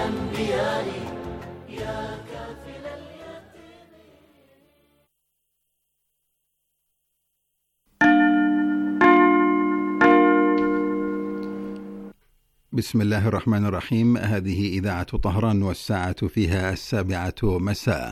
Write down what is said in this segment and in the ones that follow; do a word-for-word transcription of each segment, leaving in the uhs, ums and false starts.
الأنبياء يا كافل اليتيم. بسم الله الرحمن الرحيم. هذه إذاعة طهران والساعة فيها السابعة مساء.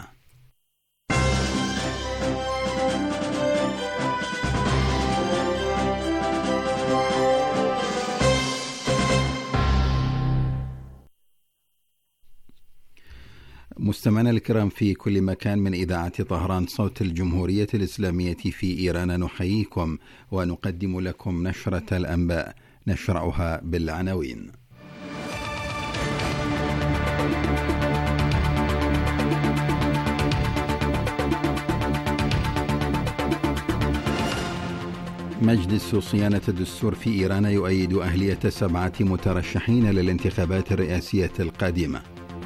مستمعينا الكرام في كل مكان من إذاعة طهران صوت الجمهورية الإسلامية في إيران، نحييكم ونقدم لكم نشرة الأنباء، نشرعها بالعناوين. مجلس صيانة الدستور في إيران يؤيد أهلية سبعة مترشحين للانتخابات الرئاسية القادمة.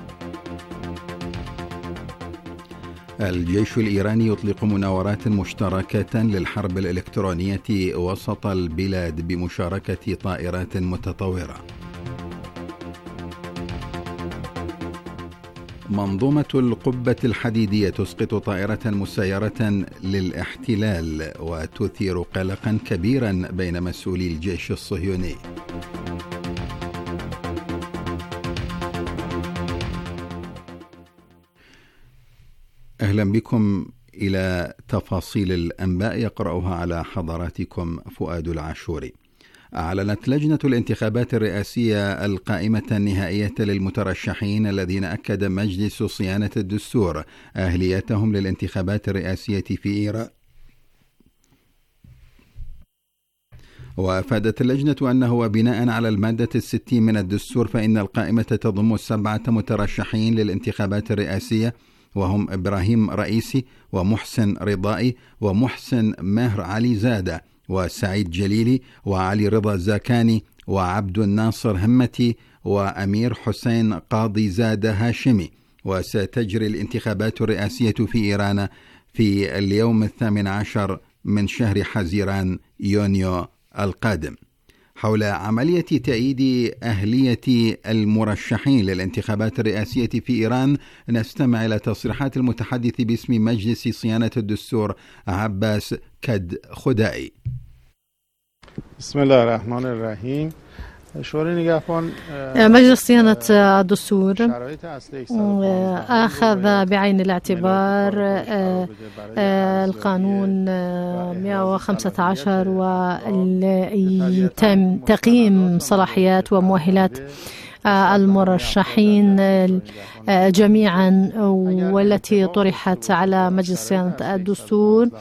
الجيش الإيراني يطلق مناورات مشتركة للحرب الإلكترونية وسط البلاد بمشاركة طائرات متطورة. منظومة القبة الحديدية تسقط طائرة مسيرة للاحتلال وتثير قلقا كبيرا بين مسؤولي الجيش الصهيوني. أهلا بكم إلى تفاصيل الأنباء، يقرأها على حضراتكم فؤاد العاشوري. أعلنت لجنة الانتخابات الرئاسية القائمة النهائية للمترشحين الذين أكد مجلس صيانة الدستور أهليتهم للانتخابات الرئاسية في إيران. وأفادت اللجنة أنه وبناء على المادة الستين من الدستور فإن القائمة تضم سبعة مترشحين للانتخابات الرئاسية، وهم إبراهيم رئيسي ومحسن رضائي ومحسن مهر علي زادة وسعيد جليلي وعلي رضا زاكاني وعبد الناصر همتي وأمير حسين قاضي زادة هاشمي. وستجري الانتخابات الرئاسية في إيران في اليوم الثامن عشر من شهر حزيران يونيو القادم. حول عملية تأييد أهلية المرشحين للانتخابات الرئاسية في إيران نستمع إلى تصريحات المتحدث باسم مجلس صيانة الدستور عباس كد خدائي. بسم الله الرحمن الرحيم. مجلس صيانة الدستور أخذ بعين الاعتبار القانون مئة وخمسة عشر ويتم تقييم صلاحيات ومؤهلات المرشحين جميعا والتي طرحت على مجلس صيانة الدستور،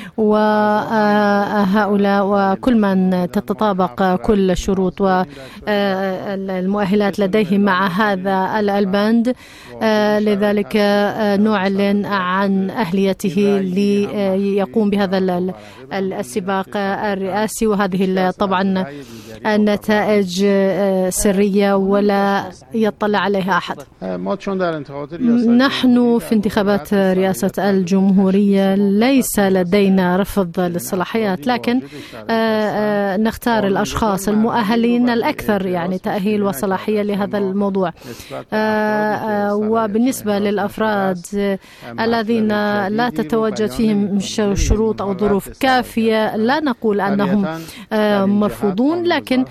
وهؤلاء وكل من تتطابق كل الشروط والمؤهلات لديهم مع هذا البند، لذلك نعلن عن أهليته ليقوم بهذا السباق الرئاسي. وهذه طبعا النتائج سرية ولا يطلع عليها أحد. نحن في انتخابات رئاسة الجمهورية ليس لدينا رفض للصلاحيات، لكن نختار الأشخاص المؤهلين الأكثر يعني تأهيل وصلاحية لهذا الموضوع. وبالنسبة للأفراد الذين لا تتواجد فيهم شروط أو ظروف كافية لا نقول أنهم مرفوضون، لكن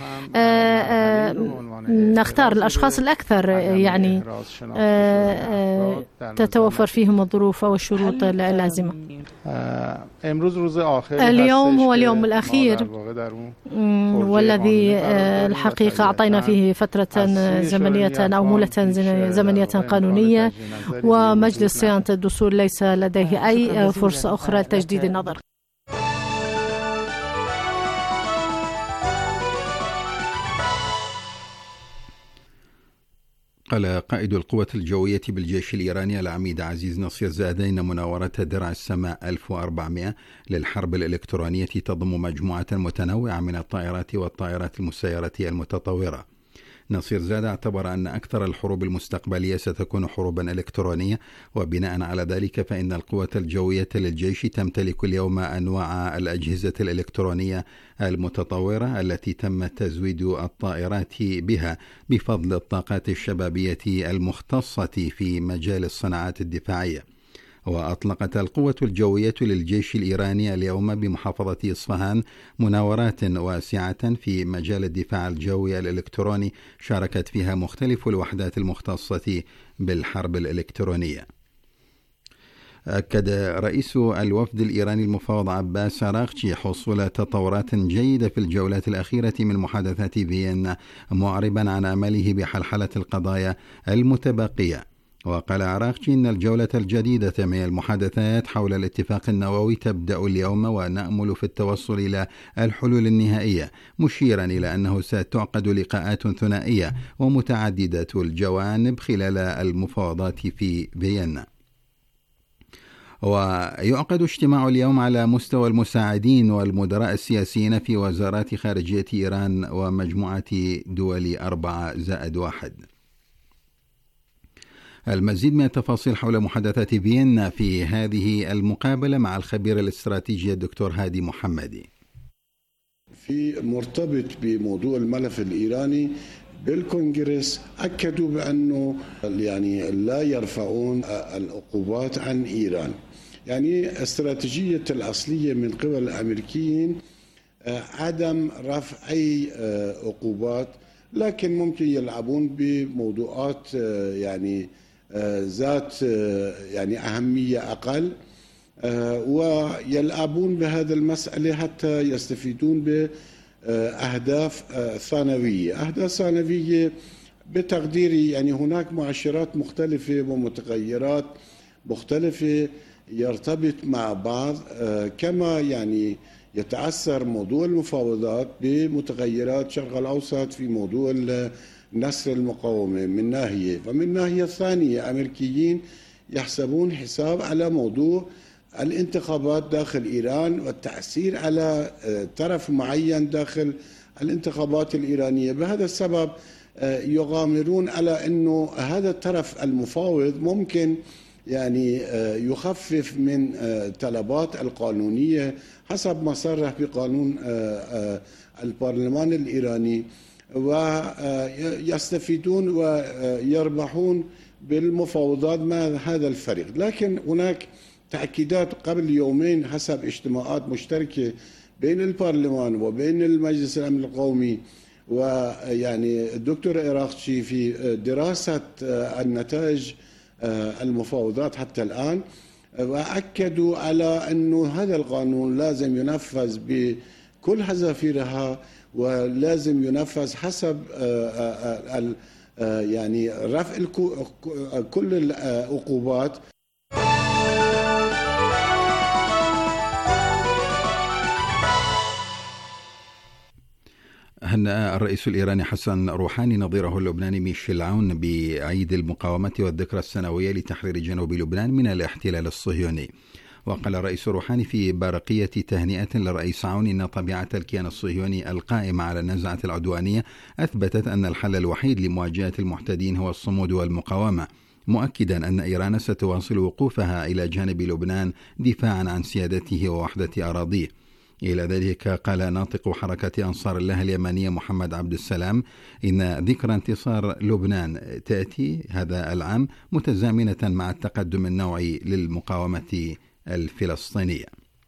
نختار الأشخاص الأكثر يعني تتوفر فيهم الظروف أو الشروط اللازمة. اليوم هو اليوم الأخير والذي الحقيقة أعطينا فيه فترة زمنية أو مهلة زمنية قانونية، ومجلس صيانة الدستور ليس لديه أي فرصة أخرى لتجديد النظر. قال قائد القوة الجوية بالجيش الإيراني العميد عزيز نصير زادة إن مناورة درع السماء ألف وأربعمائة للحرب الإلكترونية تضم مجموعة متنوعة من الطائرات والطائرات المسيرة المتطورة. نصير زاد اعتبر أن أكثر الحروب المستقبلية ستكون حروبا إلكترونية، وبناء على ذلك فإن القوة الجوية للجيش تمتلك اليوم أنواع الأجهزة الإلكترونية المتطورة التي تم تزويد الطائرات بها بفضل الطاقات الشبابية المختصة في مجال الصناعات الدفاعية. وأطلقت القوة الجوية للجيش الإيراني اليوم بمحافظة إصفهان مناورات واسعة في مجال الدفاع الجوي الإلكتروني شاركت فيها مختلف الوحدات المختصة بالحرب الإلكترونية. أكد رئيس الوفد الإيراني المفوض عباس عراقجي حصول تطورات جيدة في الجولات الأخيرة من محادثات فيينا، معربا عن أمله بحلحلة القضايا المتبقية. وقال عراقجي إن الجولة الجديدة من المحادثات حول الاتفاق النووي تبدأ اليوم، ونأمل في التوصل إلى الحلول النهائية، مشيرا إلى أنه ستعقد لقاءات ثنائية ومتعددة الجوانب خلال المفاوضات في فيينا. ويعقد اجتماع اليوم على مستوى المساعدين والمدراء السياسيين في وزارات خارجية إيران ومجموعة دول أربعة زائد واحد. المزيد من التفاصيل حول محادثات فيينا في هذه المقابلة مع الخبير الاستراتيجي الدكتور هادي محمدي. في مرتبط بموضوع الملف الإيراني بالكونغرس أكدوا بأنه يعني لا يرفعون العقوبات عن إيران. يعني استراتيجية الأصلية من قبل الأمريكيين عدم رفع أي عقوبات، لكن ممكن يلعبون بموضوعات يعني ذات يعني أهمية أقل، ويلعبون بهذا المسألة حتى يستفيدون بأهداف ثانوية. أهداف ثانوية بتقديري يعني هناك مؤشرات مختلفة ومتغيرات مختلفة يرتبط مع بعض، كما يعني يتأثر موضوع المفاوضات بمتغيرات الشرق الأوسط في موضوع نصر المقاومة من ناحية، ومن الناحية الثانية أمريكيين يحسبون حساب على موضوع الانتخابات داخل إيران والتأثير على طرف معين داخل الانتخابات الإيرانية. بهذا السبب يغامرون على أنه هذا الطرف المفاوض ممكن يعني يخفف من طلبات القانونية حسب ما صرح بقانون البرلمان الإيراني، ويستفيدون ويربحون بالمفاوضات مع هذا الفريق. لكن هناك تأكيدات قبل يومين حسب اجتماعات مشتركة بين البرلمان وبين المجلس الأمن القومي ويعني الدكتور عراقجي في دراسة النتائج المفاوضات حتى الآن، وأكدوا على أنه هذا القانون لازم ينفذ بكل حذافيرها ولازم ينفذ حسب يعني رفع كل العقوبات. هنأ الرئيس الإيراني حسن روحاني نظيره اللبناني ميشيل عون بعيد المقاومة والذكرى السنوية لتحرير جنوب لبنان من الاحتلال الصهيوني. وقال الرئيس روحاني في برقية تهنئة للرئيس عون إن طبيعة الكيان الصهيوني القائمة على النزعة العدوانية أثبتت أن الحل الوحيد لمواجهة المعتدين هو الصمود والمقاومة، مؤكدا أن إيران ستواصل وقوفها إلى جانب لبنان دفاعا عن سيادته ووحدة أراضيه. إلى ذلك قال ناطق حركة أنصار الله اليمنية محمد عبد السلام إن ذكرى انتصار لبنان تأتي هذا العام متزامنة مع التقدم النوعي للمقاومة الفلسطينية.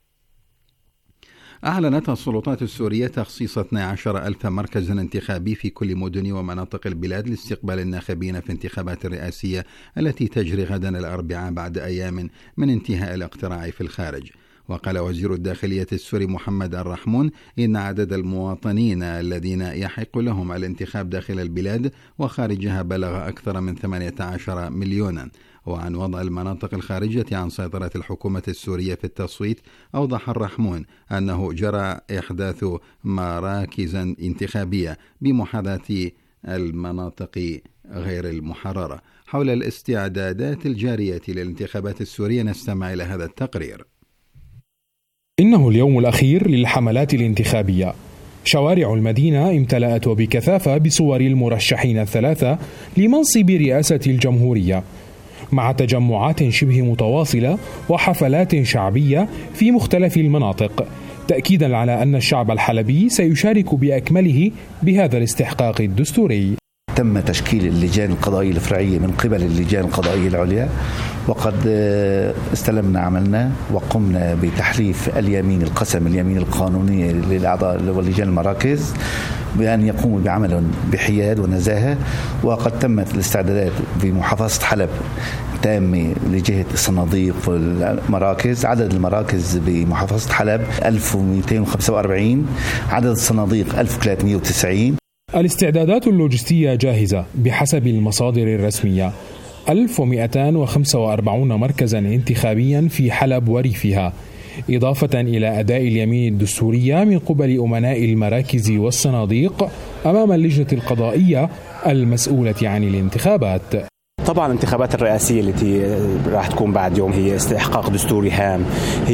أعلنت السلطات السورية تخصيص اثني عشر ألف مركز انتخابي في كل مدن ومناطق البلاد لاستقبال الناخبين في انتخابات الرئاسية التي تجري غدا الأربعاء بعد أيام من انتهاء الاقتراع في الخارج. وقال وزير الداخلية السوري محمد الرحمون إن عدد المواطنين الذين يحق لهم الانتخاب داخل البلاد وخارجها بلغ أكثر من ثمانية عشر مليونا. وعن وضع المناطق الخارجة عن سيطرة الحكومة السورية في التصويت أوضح الرحمون أنه جرى إحداث مراكز انتخابية بمحاذاة المناطق غير المحررة. حول الاستعدادات الجارية للانتخابات السورية نستمع إلى هذا التقرير. إنه اليوم الأخير للحملات الانتخابية، شوارع المدينة امتلأت وبكثافة بصور المرشحين الثلاثة لمنصب رئاسة الجمهورية، مع تجمعات شبه متواصلة وحفلات شعبية في مختلف المناطق، تأكيدا على أن الشعب الحلبي سيشارك بأكمله بهذا الاستحقاق الدستوري. تم تشكيل اللجان القضائية الفرعية من قبل اللجان القضائية العليا، وقد استلمنا عملنا وقمنا بتحريف اليمين القسم اليمين القانونية للأعضاء واللجان المراكز بأن يقوموا بعمل بحياد ونزاهة. وقد تمت الاستعدادات بمحافظة حلب تامة لجهة الصناديق والمراكز. عدد المراكز بمحافظة حلب ألف ومئتين وخمسة وأربعين، عدد الصناديق ألف وثلاثمئة وتسعين. الاستعدادات اللوجستية جاهزة بحسب المصادر الرسمية. ألف ومئتين وخمسة وأربعين مركزا انتخابيا في حلب وريفها، إضافة إلى أداء اليمين الدستورية من قبل أمناء المراكز والصناديق أمام اللجنة القضائية المسؤولة عن الانتخابات. طبعا الانتخابات الرئاسية التي راح تكون بعد يوم هي استحقاق دستوري هام،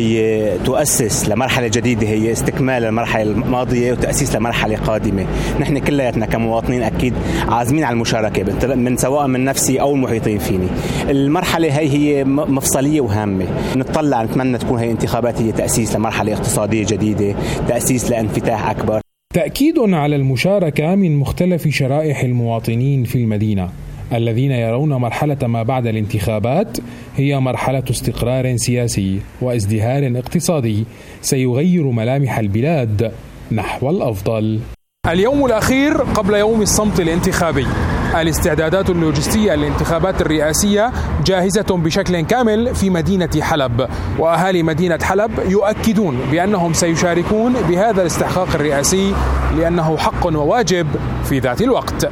هي تؤسس لمرحلة جديدة، هي استكمال المرحلة الماضية وتأسيس لمرحلة قادمة. نحن كلياتنا كمواطنين أكيد عازمين على المشاركة، من سواء من نفسي أو المحيطين فيني. المرحلة هي هي مفصلية وهامة، نتطلع نتمنى تكون هي انتخابات هي تأسيس لمرحلة اقتصادية جديدة، تأسيس لانفتاح أكبر. تأكيد على المشاركة من مختلف شرائح المواطنين في المدينة الذين يرون مرحلة ما بعد الانتخابات هي مرحلة استقرار سياسي وازدهار اقتصادي سيغير ملامح البلاد نحو الأفضل. اليوم الأخير قبل يوم الصمت الانتخابي، الاستعدادات اللوجستية للانتخابات الرئاسية جاهزة بشكل كامل في مدينة حلب، وأهالي مدينة حلب يؤكدون بأنهم سيشاركون بهذا الاستحقاق الرئاسي لأنه حق وواجب في ذات الوقت.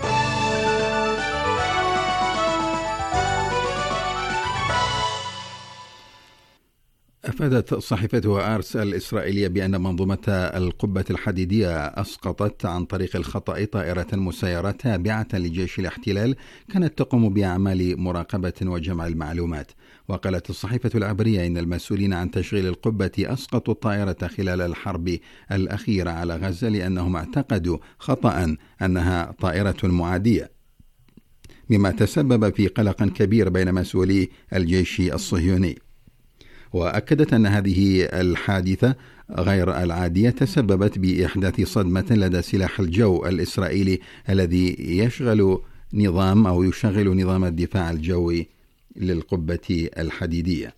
أفادت صحيفة آرس الإسرائيلية بأن منظومة القبة الحديدية أسقطت عن طريق الخطأ طائرة مسيرة تابعة لجيش الاحتلال كانت تقوم بأعمال مراقبة وجمع المعلومات. وقالت الصحيفة العبرية إن المسؤولين عن تشغيل القبة أسقطوا الطائرة خلال الحرب الأخيرة على غزة لأنهم اعتقدوا خطأ أنها طائرة معادية، مما تسبب في قلق كبير بين مسؤولي الجيش الصهيوني. وأكدت أن هذه الحادثة غير العادية تسببت بإحداث صدمة لدى سلاح الجو الإسرائيلي الذي يشغل نظام أو يشغل نظام الدفاع الجوي للقبة الحديدية.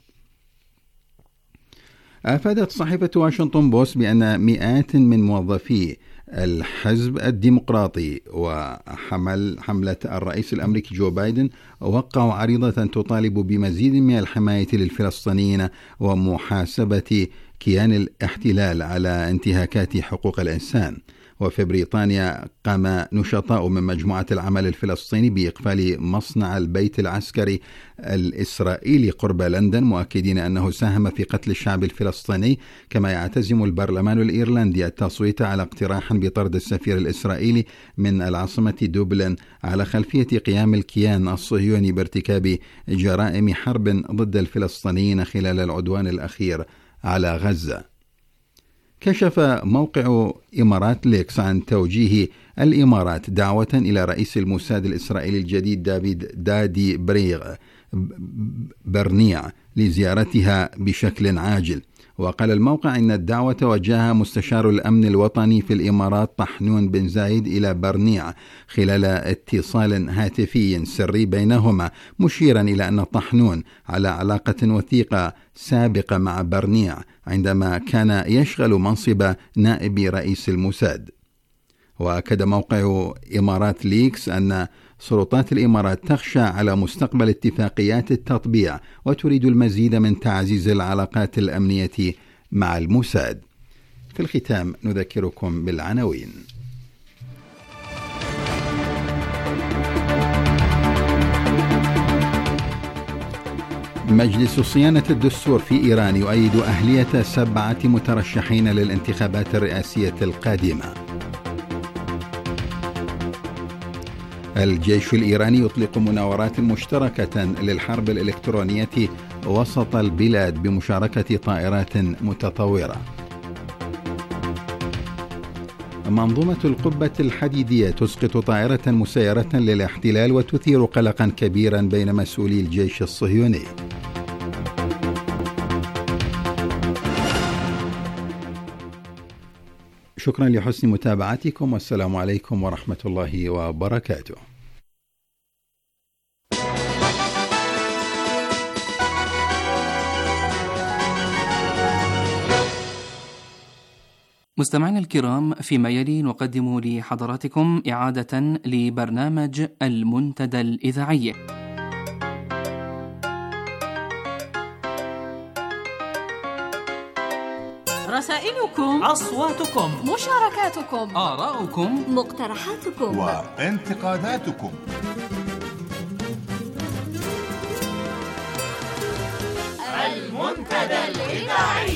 أفادت صحيفة واشنطن بوست بأن مئات من موظفي الحزب الديمقراطي وحمل حملة الرئيس الأمريكي جو بايدن وقعوا عريضة تطالب بمزيد من الحماية للفلسطينيين ومحاسبة كيان الاحتلال على انتهاكات حقوق الإنسان. وفي بريطانيا قام نشطاء من مجموعة العمل الفلسطيني بإقفال مصنع البيت العسكري الإسرائيلي قرب لندن، مؤكدين أنه ساهم في قتل الشعب الفلسطيني. كما يعتزم البرلمان الإيرلندي التصويت على اقتراح بطرد السفير الإسرائيلي من العاصمة دوبلن على خلفية قيام الكيان الصهيوني بارتكاب جرائم حرب ضد الفلسطينيين خلال العدوان الأخير على غزة. كشف موقع إمارات ليكس عن توجيه الإمارات دعوة إلى رئيس الموساد الإسرائيلي الجديد دافيد دادي بريغ برنيع لزيارتها بشكل عاجل. وقال الموقع إن الدعوة وجهها مستشار الأمن الوطني في الإمارات طحنون بن زايد إلى برنيع خلال اتصال هاتفي سري بينهما، مشيرا إلى أن طحنون على علاقة وثيقة سابقة مع برنيع عندما كان يشغل منصب نائب رئيس الموساد. وأكد موقع إمارات ليكس أن سلطات الإمارات تخشى على مستقبل اتفاقيات التطبيع وتريد المزيد من تعزيز العلاقات الأمنية مع الموساد. في الختام نذكركم بالعناوين. مجلس صيانة الدستور في إيران يؤيد أهلية سبعة مترشحين للانتخابات الرئاسية القادمة. الجيش الإيراني يطلق مناورات مشتركة للحرب الإلكترونية وسط البلاد بمشاركة طائرات متطورة. منظومة القبة الحديدية تسقط طائرة مسيرة للاحتلال وتثير قلقا كبيرا بين مسؤولي الجيش الصهيوني. شكرا لحسن متابعتكم، والسلام عليكم ورحمة الله وبركاته. مستمعينا الكرام، فيما يلي نقدم لحضراتكم إعادة لبرنامج المنتدى الإذاعي. رسائلكم، أصواتكم، مشاركاتكم، آراؤكم، مقترحاتكم وانتقاداتكم. المنتدى الإذاعي.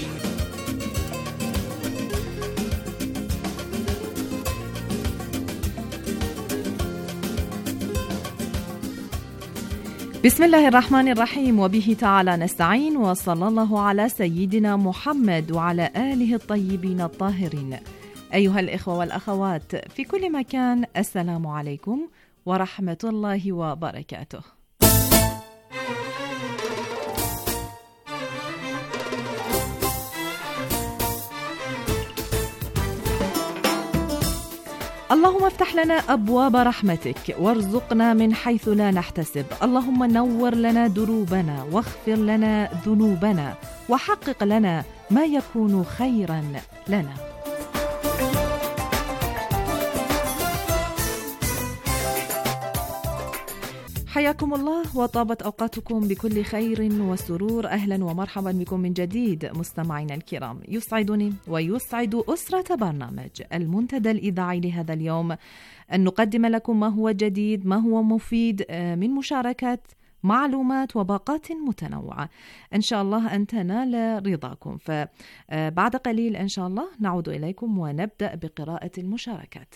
بسم الله الرحمن الرحيم، وبه تعالى نستعين، وصلى الله على سيدنا محمد وعلى آله الطيبين الطاهرين. أيها الإخوة والأخوات في كل مكان، السلام عليكم ورحمة الله وبركاته. اللهم افتح لنا أبواب رحمتك وارزقنا من حيث لا نحتسب. اللهم نور لنا دروبنا واغفر لنا ذنوبنا وحقق لنا ما يكون خيرا لنا. حياكم الله وطابت أوقاتكم بكل خير وسرور. أهلا ومرحبا بكم من جديد مستمعينا الكرام. يسعدني ويسعد أسرة برنامج المنتدى الإذاعي لهذا اليوم أن نقدم لكم ما هو جديد، ما هو مفيد من مشاركات، معلومات وباقات متنوعة، إن شاء الله أن تنال رضاكم. فبعد قليل إن شاء الله نعود إليكم ونبدأ بقراءة المشاركات.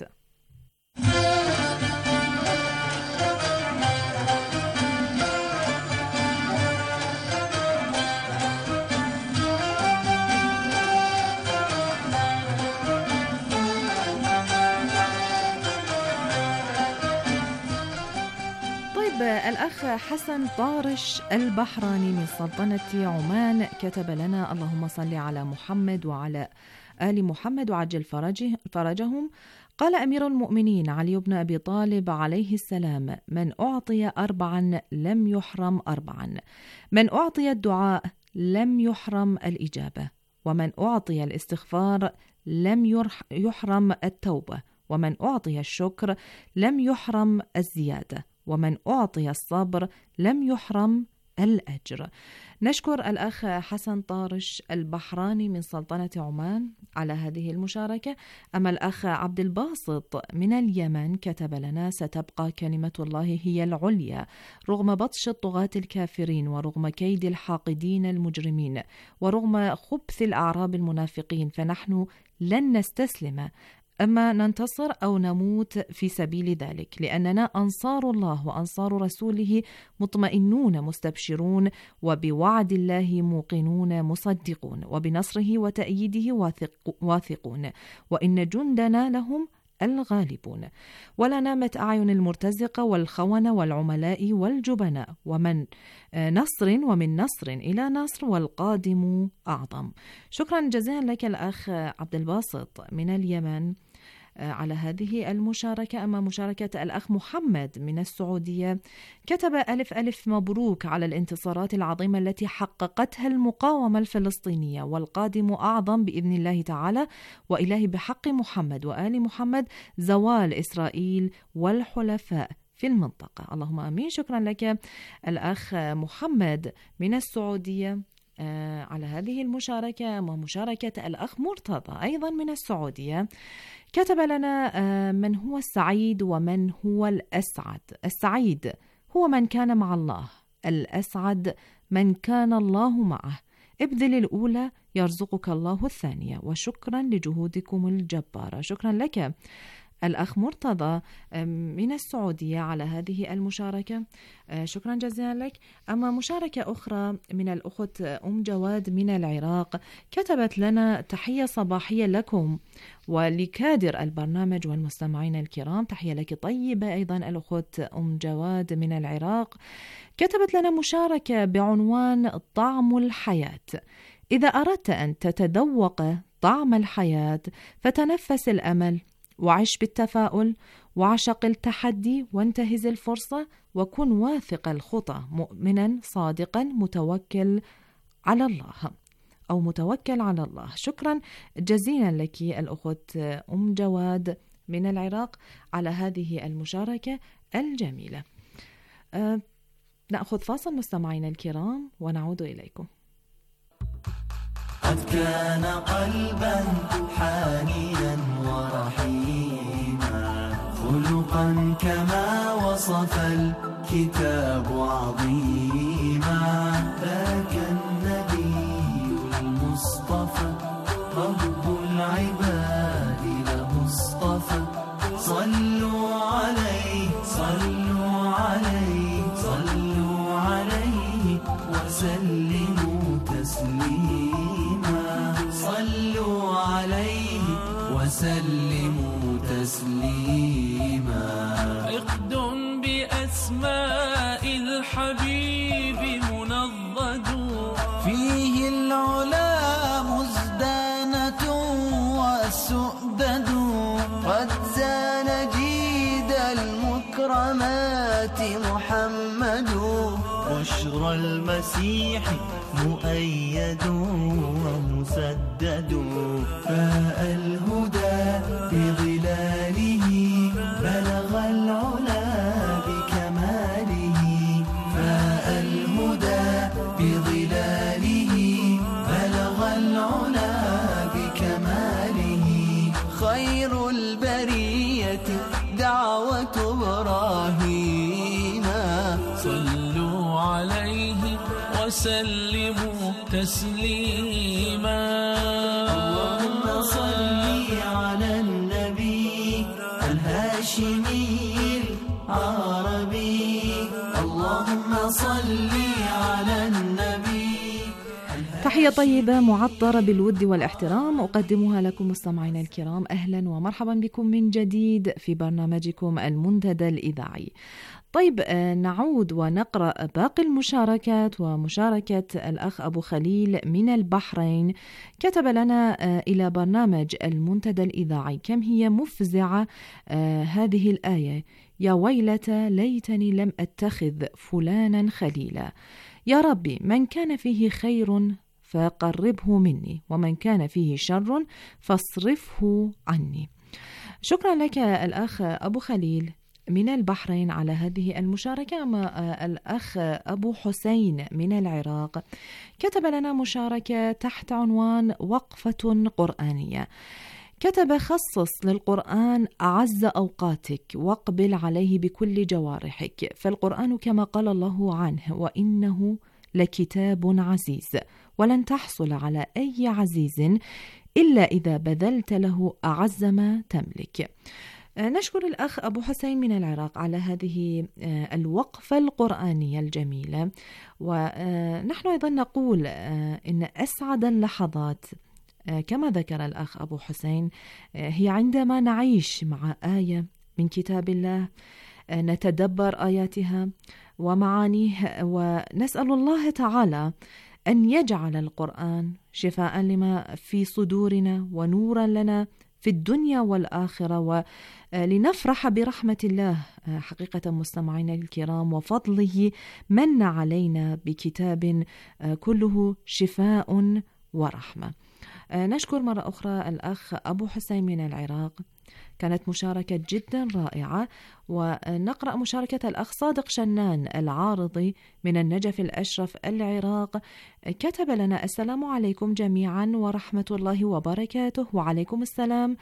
الأخ حسن طارش البحراني من سلطنة عمان كتب لنا: اللهم صل على محمد وعلى آل محمد وعجل فرجه فرجهم. قال أمير المؤمنين علي بن أبي طالب عليه السلام: من أعطي أربعا لم يحرم أربعا، من أعطي الدعاء لم يحرم الإجابة، ومن أعطي الاستغفار لم يحرم التوبة، ومن أعطي الشكر لم يحرم الزيادة، ومن أعطي الصبر لم يحرم الأجر. نشكر الأخ حسن طارش البحراني من سلطنة عمان على هذه المشاركة. أما الأخ عبد الباسط من اليمن كتب لنا: ستبقى كلمة الله هي العليا رغم بطش الطغاة الكافرين، ورغم كيد الحاقدين المجرمين، ورغم خبث الأعراب المنافقين، فنحن لن نستسلم، أما ننتصر أو نموت في سبيل ذلك، لأننا أنصار الله وأنصار رسوله مطمئنون مستبشرون، وبوعد الله موقنون مصدقون، وبنصره وتأييده واثق واثقون، وإن جندنا لهم الغالبون. ولا نامت أعين المرتزقة والخونة والعملاء والجبناء، ومن نصر ومن نصر إلى نصر والقادم أعظم. شكرا جزيلا لك الأخ عبد الباسط من اليمن على هذه المشاركة. أما مشاركة الأخ محمد من السعودية كتب: ألف ألف مبروك على الانتصارات العظيمة التي حققتها المقاومة الفلسطينية، والقادم أعظم بإذن الله تعالى، وإلهي بحق محمد وآل محمد زوال إسرائيل والحلفاء في المنطقة. اللهم آمين. شكرا لك الأخ محمد من السعودية على هذه المشاركة. ومشاركة الأخ مرتضى أيضا من السعودية كتب لنا: من هو السعيد ومن هو الأسعد؟ السعيد هو من كان مع الله، الأسعد من كان الله معه. ابذل الأولى يرزقك الله الثانية، وشكرا لجهودكم الجبارة. شكرا لك الأخ مرتضى من السعودية على هذه المشاركة، شكرا جزيلا لك. أما مشاركة أخرى من الأخت أم جواد من العراق، كتبت لنا: تحية صباحية لكم ولكادر البرنامج والمستمعين الكرام. تحية لك طيبة أيضا الأخت أم جواد من العراق. كتبت لنا مشاركة بعنوان طعم الحياة: إذا أردت أن تتذوق طعم الحياة فتنفس الأمل، وعش بالتفاؤل، وعشق التحدي، وانتهز الفرصة، وكن واثق الخطى، مؤمنا صادقا متوكل على الله أو متوكل على الله. شكرا جزيلا لك الأخت أم جواد من العراق على هذه المشاركة الجميلة. أه نأخذ فاصل مستمعينا الكرام ونعود إليكم. قد كان قلبا حانيا ورحيما، خلقا كما وصف الكتاب عظيما، ذاك النبي المصطفى رب العباد لمصطفى. صلوا عليه صلوا عليه صلوا عليه وسلموا تسليما، صلوا عليه وسلموا تسليما. عقد بأسماء الحبيب منضد، فيه العلا مزدانة والسؤدد، قد زان جيد المكرمات محمد، بشرى المسيح مؤيد ومسدد، فاء الهدى بظلاله بلغ العلا بكماله، فاء الهدى بظلاله بلغ العلا بكماله. خير البرية دعوة إبراهيم، صلوا عليه وسلموا تسليما. اللهم صل على النبي الهاشمي العربي، اللهم صل على النبي. تحية طيبة معطرة بالود والاحترام أقدمها لكم مستمعينا الكرام. أهلا ومرحبا بكم من جديد في برنامجكم المنتدى الإذاعي. طيب نعود ونقرأ باقي المشاركات، ومشاركة الأخ أبو خليل من البحرين كتب لنا إلى برنامج المنتدى الإذاعي: كم هي مفزعة هذه الآية: يا ويلتى ليتني لم أتخذ فلانا خليلا. يا ربي من كان فيه خير فقربه مني، ومن كان فيه شر فاصرفه عني. شكرا لك الأخ أبو خليل من البحرين على هذه المشاركة. أما الأخ أبو حسين من العراق كتب لنا مشاركة تحت عنوان وقفة قرآنية. كتب: خصص للقرآن أعز أوقاتك واقبل عليه بكل جوارحك، فالقرآن كما قال الله عنه: وإنه لكتاب عزيز، ولن تحصل على أي عزيز إلا إذا بذلت له أعز ما تملك. نشكر الأخ أبو حسين من العراق على هذه الوقفة القرآنية الجميلة. ونحن أيضا نقول إن أسعد اللحظات كما ذكر الأخ أبو حسين هي عندما نعيش مع آية من كتاب الله، نتدبر آياتها ومعانيه، ونسأل الله تعالى أن يجعل القرآن شفاء لما في صدورنا ونورا لنا في الدنيا والآخرة، ولنفرح برحمة الله حقيقة مستمعينا الكرام وفضله من علينا بكتاب كله شفاء ورحمة. نشكر مرة أخرى الأخ أبو حسين من العراق، كانت مشاركة جدا رائعة. ونقرأ مشاركة الأخ صادق شنان العارضي من النجف الأشرف العراق. كتب لنا: السلام عليكم جميعا ورحمة الله وبركاته. وعليكم السلام.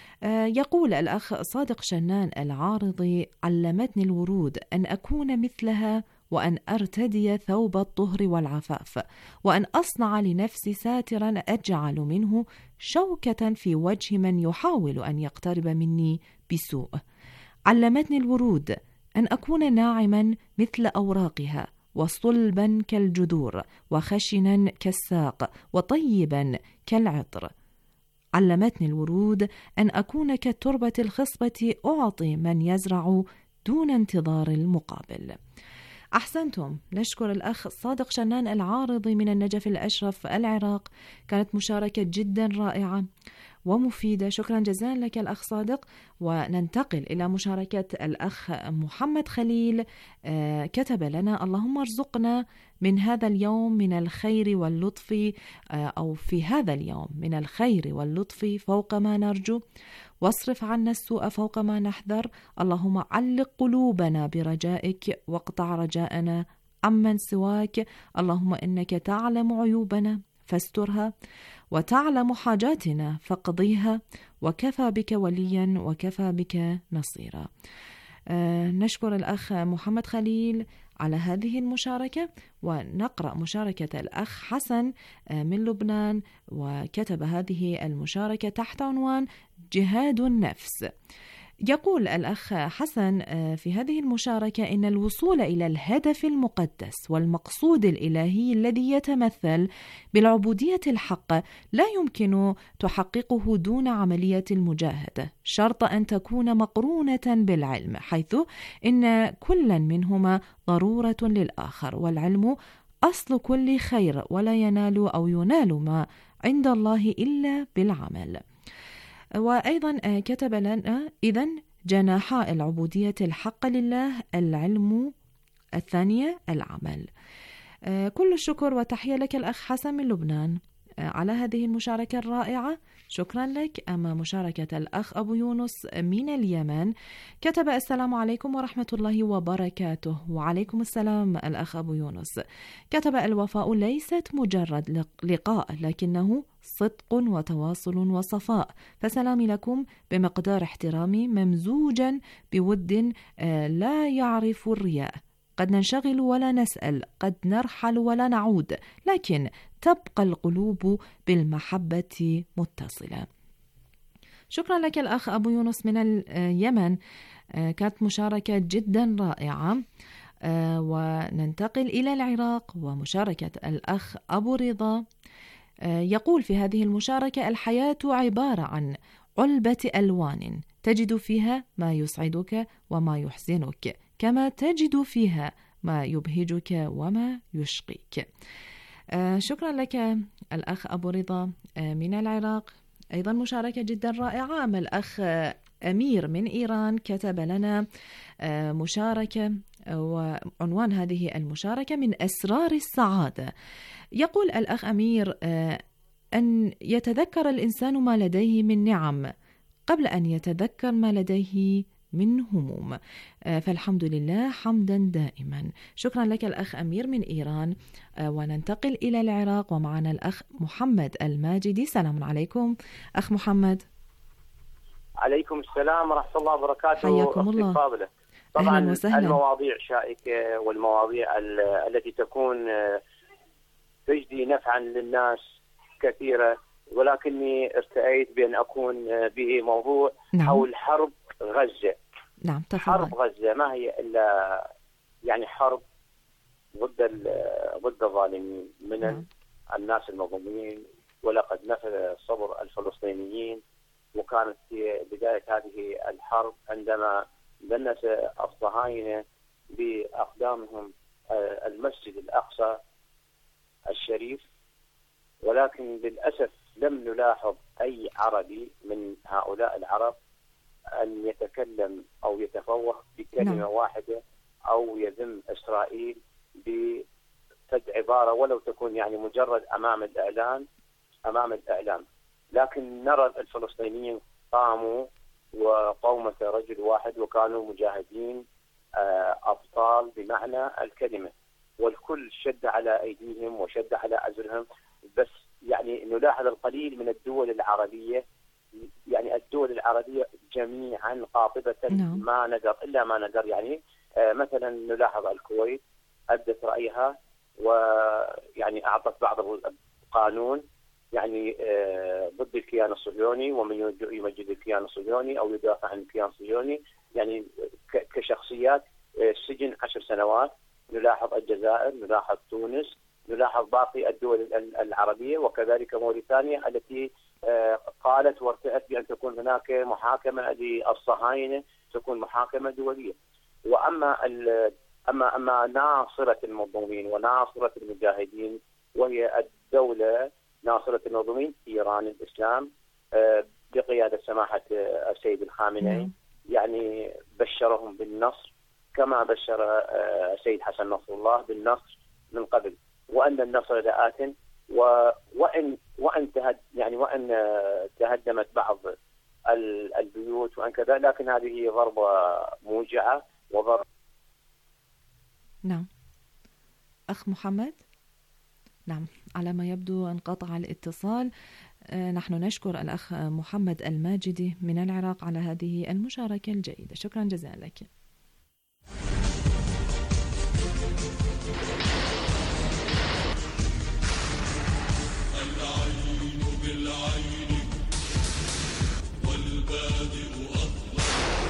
يقول الأخ صادق شنان العارضي: علمتني الورود أن أكون مثلها، وأن أرتدي ثوب الطهر والعفاف، وأن أصنع لنفسي ساترا أجعل منه شوكة في وجه من يحاول أن يقترب مني بسوء. علمتني الورود أن أكون ناعما مثل أوراقها، وصلبا كالجذور، وخشنا كالساق، وطيبا كالعطر. علمتني الورود أن أكون كالتربة الخصبة، أعطي من يزرع دون انتظار المقابل. أحسنتم. نشكر الأخ صادق شنان العارضي من النجف الأشرف العراق، كانت مشاركة جدا رائعة ومفيدة. شكرا جزيلا لك الأخ صادق. وننتقل إلى مشاركة الأخ محمد خليل، آه كتب لنا: اللهم ارزقنا من هذا اليوم من الخير واللطف، آه أو في هذا اليوم من الخير واللطف فوق ما نرجو، واصرف عنا السوء فوق ما نحذر. اللهم علق قلوبنا برجائك، واقطع رجاءنا عمن سواك. اللهم إنك تعلم عيوبنا فاسترها، وتعلم حاجاتنا فاقضيها، وكفى بك وليا وكفى بك نصيرا. آه نشكر الأخ محمد خليل على هذه المشاركة. ونقرأ مشاركة الأخ حسن آه من لبنان، وكتب هذه المشاركة تحت عنوان جهاد النفس. يقول الأخ حسن في هذه المشاركة: إن الوصول إلى الهدف المقدس والمقصود الإلهي الذي يتمثل بالعبودية الحق لا يمكن تحققه دون عملية المجاهدة، شرط أن تكون مقرونة بالعلم، حيث إن كل منهما ضرورة للآخر، والعلم أصل كل خير، ولا ينال أو ينال ما عند الله إلا بالعمل. وأيضا كتب لنا: إذن جناحا العبودية الحق لله العلم، الثانية العمل. كل الشكر والتحية لك الأخ حسن من لبنان على هذه المشاركة الرائعة. شكرا لك. أما مشاركة الأخ أبو يونس من اليمن، كتب: السلام عليكم ورحمة الله وبركاته. وعليكم السلام الأخ أبو يونس. كتب: الوفاء ليست مجرد لقاء، لكنه صدق وتواصل وصفاء، فسلامي لكم بمقدار احترامي ممزوجا بود لا يعرف الرياء. قد ننشغل ولا نسأل، قد نرحل ولا نعود، لكن تبقى القلوب بالمحبة متصلة. شكرا لك الأخ أبو يونس من اليمن، كانت مشاركة جدا رائعة. وننتقل إلى العراق ومشاركة الأخ أبو رضا. يقول في هذه المشاركة: الحياة عبارة عن علبة ألوان تجد فيها ما يسعدك وما يحزنك، كما تجد فيها ما يبهجك وما يشقيك. آه شكرا لك الأخ أبو رضا آه من العراق، أيضا مشاركة جدا رائعة. أما الأخ آه أمير من إيران كتب لنا آه مشاركة، وعنوان هذه المشاركة: من أسرار السعادة. يقول الأخ أمير آه أن يتذكر الإنسان ما لديه من نعم قبل أن يتذكر ما لديه من هموم، فالحمد لله حمدا دائما. شكرا لك الأخ أمير من إيران. وننتقل إلى العراق ومعنا الأخ محمد الماجدي. سلام عليكم أخ محمد. عليكم السلام ورحمة الله وبركاته. حياكم الله. فاضلة. طبعا المواضيع شائكة، والمواضيع التي تكون تجدي نفعا للناس كثيرة، ولكني ارتأيت بأن أكون به موضوع نعم. حول حرب غزة. نعم تفضل. حرب غزة ما هي إلا يعني حرب ضد ضد الظالمين من نعم. الناس المظلومين، ولقد نفذ صبر الفلسطينيين. وكانت في بداية هذه الحرب عندما دنس الصهاينة بأقدامهم المسجد الأقصى الشريف، ولكن للأسف لم نلاحظ أي عربي من هؤلاء العرب أن يتكلم أو يتفوه بكلمة نعم. واحدة أو يذم إسرائيل بفد عبارة ولو تكون يعني مجرد أمام الإعلان أمام الإعلام. لكن نرى الفلسطينيين قاموا وقومة رجل واحد، وكانوا مجاهدين أبطال بمعنى الكلمة، والكل شد على أيديهم وشد على أزرهم. بس يعني نلاحظ القليل من الدول العربية، يعني الدول العربية جميعا قاطبة نعم. ما ندر إلا ما ندر. يعني آه مثلا نلاحظ الكويت أبدت رأيها، ويعني أعطت بعض القانون، يعني ضد الكيان الصهيوني ومن يمجد الكيان الصهيوني أو يدافع عن الكيان الصهيوني، يعني كشخصيات سجن عشر سنوات. نلاحظ الجزائر، نلاحظ تونس، نلاحظ باقي الدول العربية وكذلك موريتانيا التي قالت وارتأت بأن تكون هناك محاكمة للصهاينة، تكون محاكمة دولية. وأما أما أما ناصرة المظلومين وناصرة المجاهدين وهي الدولة ناصرة المظلومين إيران الإسلام بقيادة سماحة السيد الخامنئي، يعني بشرهم بالنصر كما بشر السيد حسن نصر الله بالنصر من قبل، وأن النصر لآت. وإن وإن تهد يعني وإن تهدمت بعض البيوت وأن كذا، لكن هذه ضربة موجعة وضربة. نعم أخ محمد. نعم، على ما يبدو انقطع الاتصال. نحن نشكر الأخ محمد الماجدي من العراق على هذه المشاركة الجيدة، شكرا جزيلا لك. العين بالعين والبادئ أطلع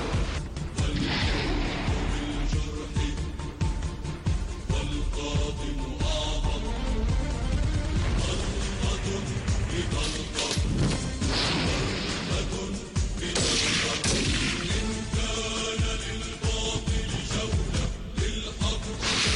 والجرح بالجرح والقادم أعظم ضربة بضربة ضربة بضربة إن كان للباطل جولة للحق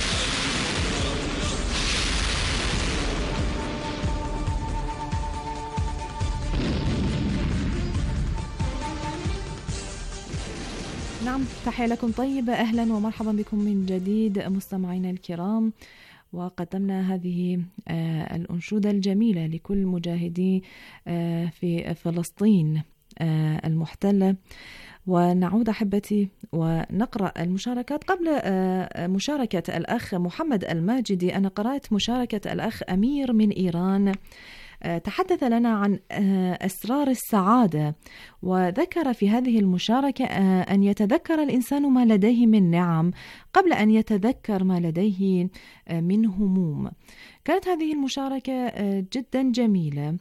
نعم، تحية لكم طيبة، أهلا ومرحبا بكم من جديد مستمعينا الكرام. وقدمنا هذه الأنشودة الجميلة لكل مجاهدي في فلسطين المحتلة. ونعود أحبتي ونقرأ المشاركات. قبل مشاركة الأخ محمد الماجدي أنا قرأت مشاركة الأخ أمير من إيران، تحدث لنا عن أسرار السعادة، وذكر في هذه المشاركة أن يتذكر الإنسان ما لديه من نعم قبل أن يتذكر ما لديه من هموم. كانت هذه المشاركة جدا جميلة.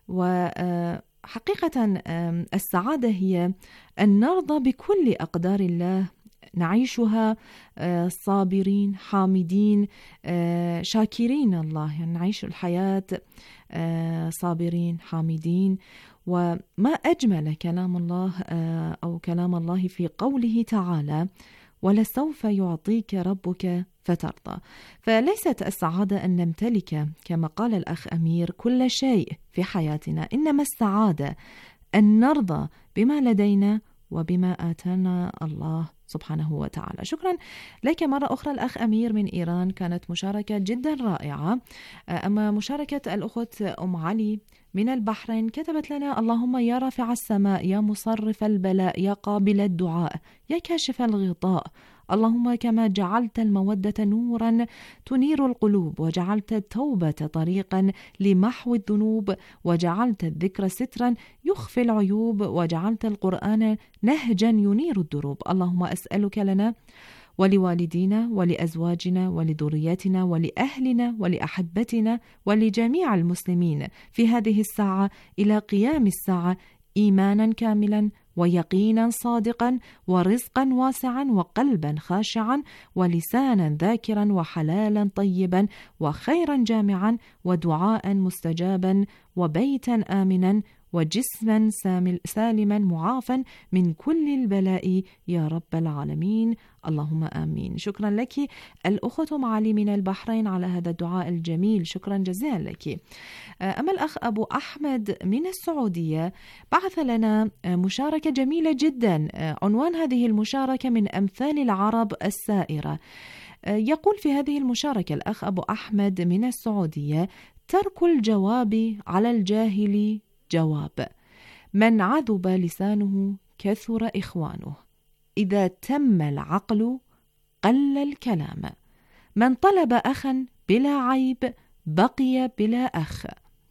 وحقيقة السعادة هي أن نرضى بكل أقدار الله، نعيشها صابرين حامدين شاكرين الله، يعني نعيش الحياة صابرين حامدين. وما أجمل كلام الله أو كلام الله في قوله تعالى: ولسوف يعطيك ربك فترضى. فليست السعادة أن نمتلك كما قال الأخ أمير كل شيء في حياتنا، إنما السعادة أن نرضى بما لدينا وبما آتانا الله سبحانه وتعالى. شكرا لك مرة أخرى الأخ أمير من إيران، كانت مشاركة جدا رائعة. أما مشاركة الأخت أم علي من البحرين كتبت لنا: اللهم يا رافع السماء، يا مصرف البلاء، يا قابل الدعاء، يا كاشف الغطاء، اللهم كما جعلت المودة نورا تنير القلوب، وجعلت التوبة طريقا لمحو الذنوب، وجعلت الذكر سترا يخفي العيوب، وجعلت القرآن نهجا ينير الدروب. اللهم أسألك لنا ولوالدينا ولأزواجنا ولذرياتنا ولأهلنا ولأحبتنا ولجميع المسلمين في هذه الساعة إلى قيام الساعة إيمانا كاملا ويقينا صادقا ورزقا واسعا وقلبا خاشعا ولسانا ذاكرا وحلالا طيبا وخيرا جامعا ودعاء مستجابا وبيتا آمنا وجسما سالما معافا من كل البلاء يا رب العالمين، اللهم آمين. شكرا لك الأخت معالي من البحرين على هذا الدعاء الجميل، شكرا جزيلا لك. أما الأخ أبو أحمد من السعودية بعث لنا مشاركة جميلة جدا، عنوان هذه المشاركة: من أمثال العرب السائرة. يقول في هذه المشاركة الأخ أبو أحمد من السعودية: ترك الجواب على الجاهل جواب، من عذب لسانه كثر إخوانه، إذا تم العقل قل الكلام، من طلب أخا بلا عيب بقي بلا أخ،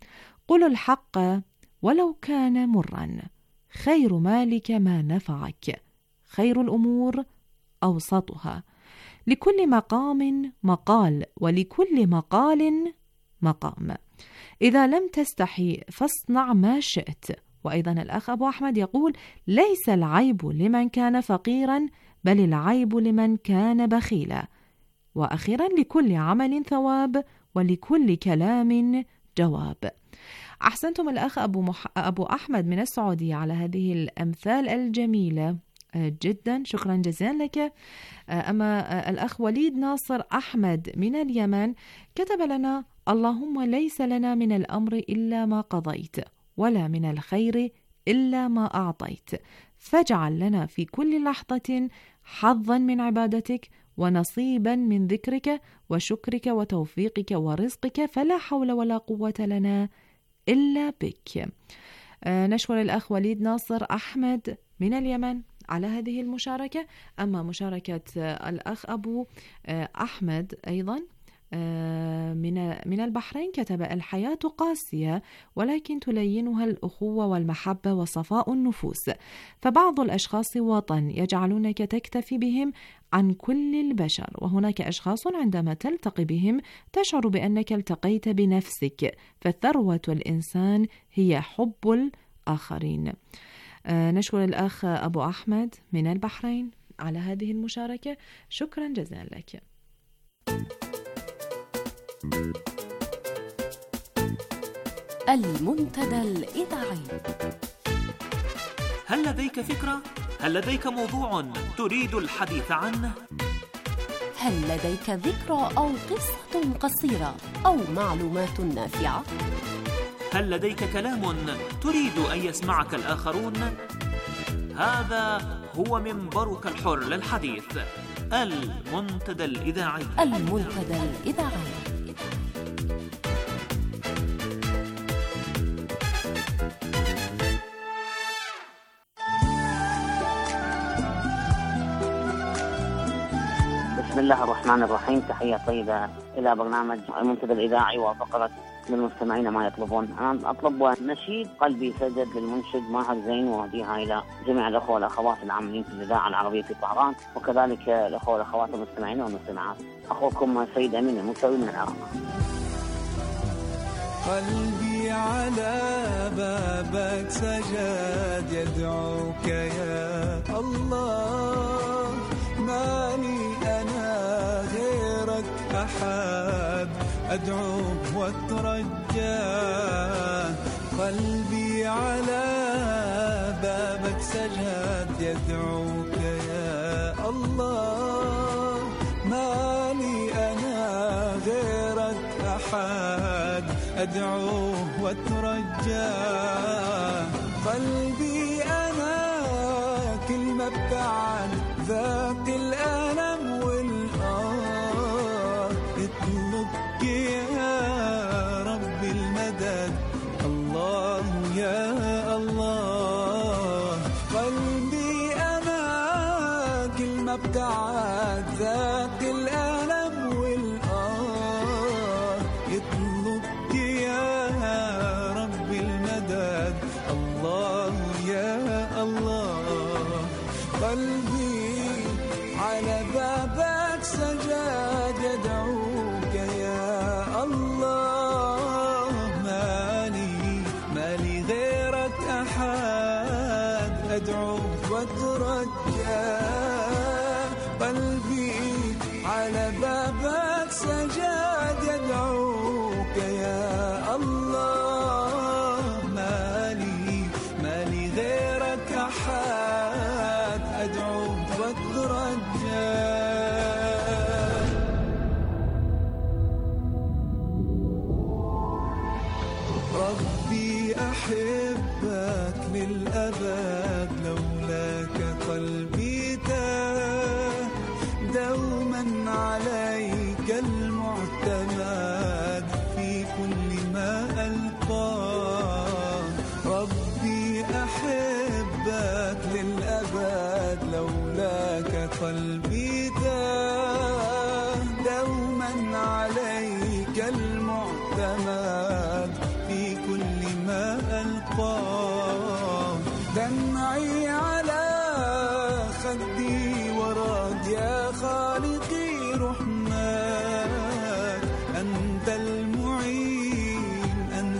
قل الحق ولو كان مرا، خير مالك ما نفعك، خير الأمور أوسطها، لكل مقام مقال ولكل مقال مقام. إذا لم تستحي فاصنع ما شئت. وأيضا الأخ أبو أحمد يقول: ليس العيب لمن كان فقيرا، بل العيب لمن كان بخيلا. وأخيرا: لكل عمل ثواب ولكل كلام جواب. أحسنتم الأخ أبو, مح... أبو أحمد من السعودية على هذه الأمثال الجميلة جدا، شكرا جزيلا لك. أما الأخ وليد ناصر أحمد من اليمن كتب لنا: اللهم ليس لنا من الأمر إلا ما قضيت، ولا من الخير إلا ما أعطيت، فاجعل لنا في كل لحظة حظا من عبادتك ونصيبا من ذكرك وشكرك وتوفيقك ورزقك، فلا حول ولا قوة لنا إلا بك. آه نشكر الأخ وليد ناصر أحمد من اليمن على هذه المشاركة. أما مشاركة آه الأخ أبو آه أحمد أيضا من من البحرين كتب: الحياة قاسية ولكن تلينها الأخوة والمحبة وصفاء النفوس، فبعض الأشخاص وطن يجعلونك تكتفي بهم عن كل البشر، وهناك أشخاص عندما تلتقي بهم تشعر بأنك التقيت بنفسك، فثروة الإنسان هي حب الآخرين. نشكر الأخ أبو أحمد من البحرين على هذه المشاركة، شكرا جزيلا لك. المنتدى الإذاعي. هل لديك فكرة؟ هل لديك موضوع تريد الحديث عنه؟ هل لديك ذكرى أو قصة قصيرة أو معلومات نافعة؟ هل لديك كلام تريد أن يسمعك الآخرون؟ هذا هو منبرك الحر للحديث، المنتدى الإذاعي. المنتدى الإذاعي. بسم الله الرحمن الرحيم. تحية طيبة إلى برنامج المنتدى الإذاعي وفقرة للمستمعين ما يطلبون. أنا أطلب نشيد قلبي سجد للمنشد ماهر زين، وأهديها إلى جميع الأخوة والأخوات العاملين في الإذاعة العربية في طهران، وكذلك الأخوة والأخوات المستمعين والمستمعات. أخوكم سيد أمين المسوي من العراق. قلبي على بابك سجاد يدعوك يا الله، مالي أنا غيرك أحد أدعوك واترجى. قلبي على بابك سجاد يدعوك يا الله، مالي أنا غيرك أحد أدعوه واترجى. قلبي أنا كل ما ابتعد ذاق الألم والآه، يطلبك يا رب المدد، الله يا الله. قلبي أنا كل ما ابتعد ذاق الألم والآه، يطلبك يا رب المدد، الله يا الله. قلبي على بابك سجاد يدعوك يا الله، مالي مالي غيرك أحد أدعوك واترجى. قلبي على بابك سجاد يدعوك يا الله، مالي مالي غيرك أحد أدعوك واترجى. ربي أحبك للأبد، لولاك قلبي تاه، دوما عليك المعتمد في كل ما ألقاه. ربي أحبك للأبد، لولاك قلبي تاه، دوما عليك المعتمد في كل ما ألقاه. دمعي على خدي ورد يا خالقي رحمك، أنت المعين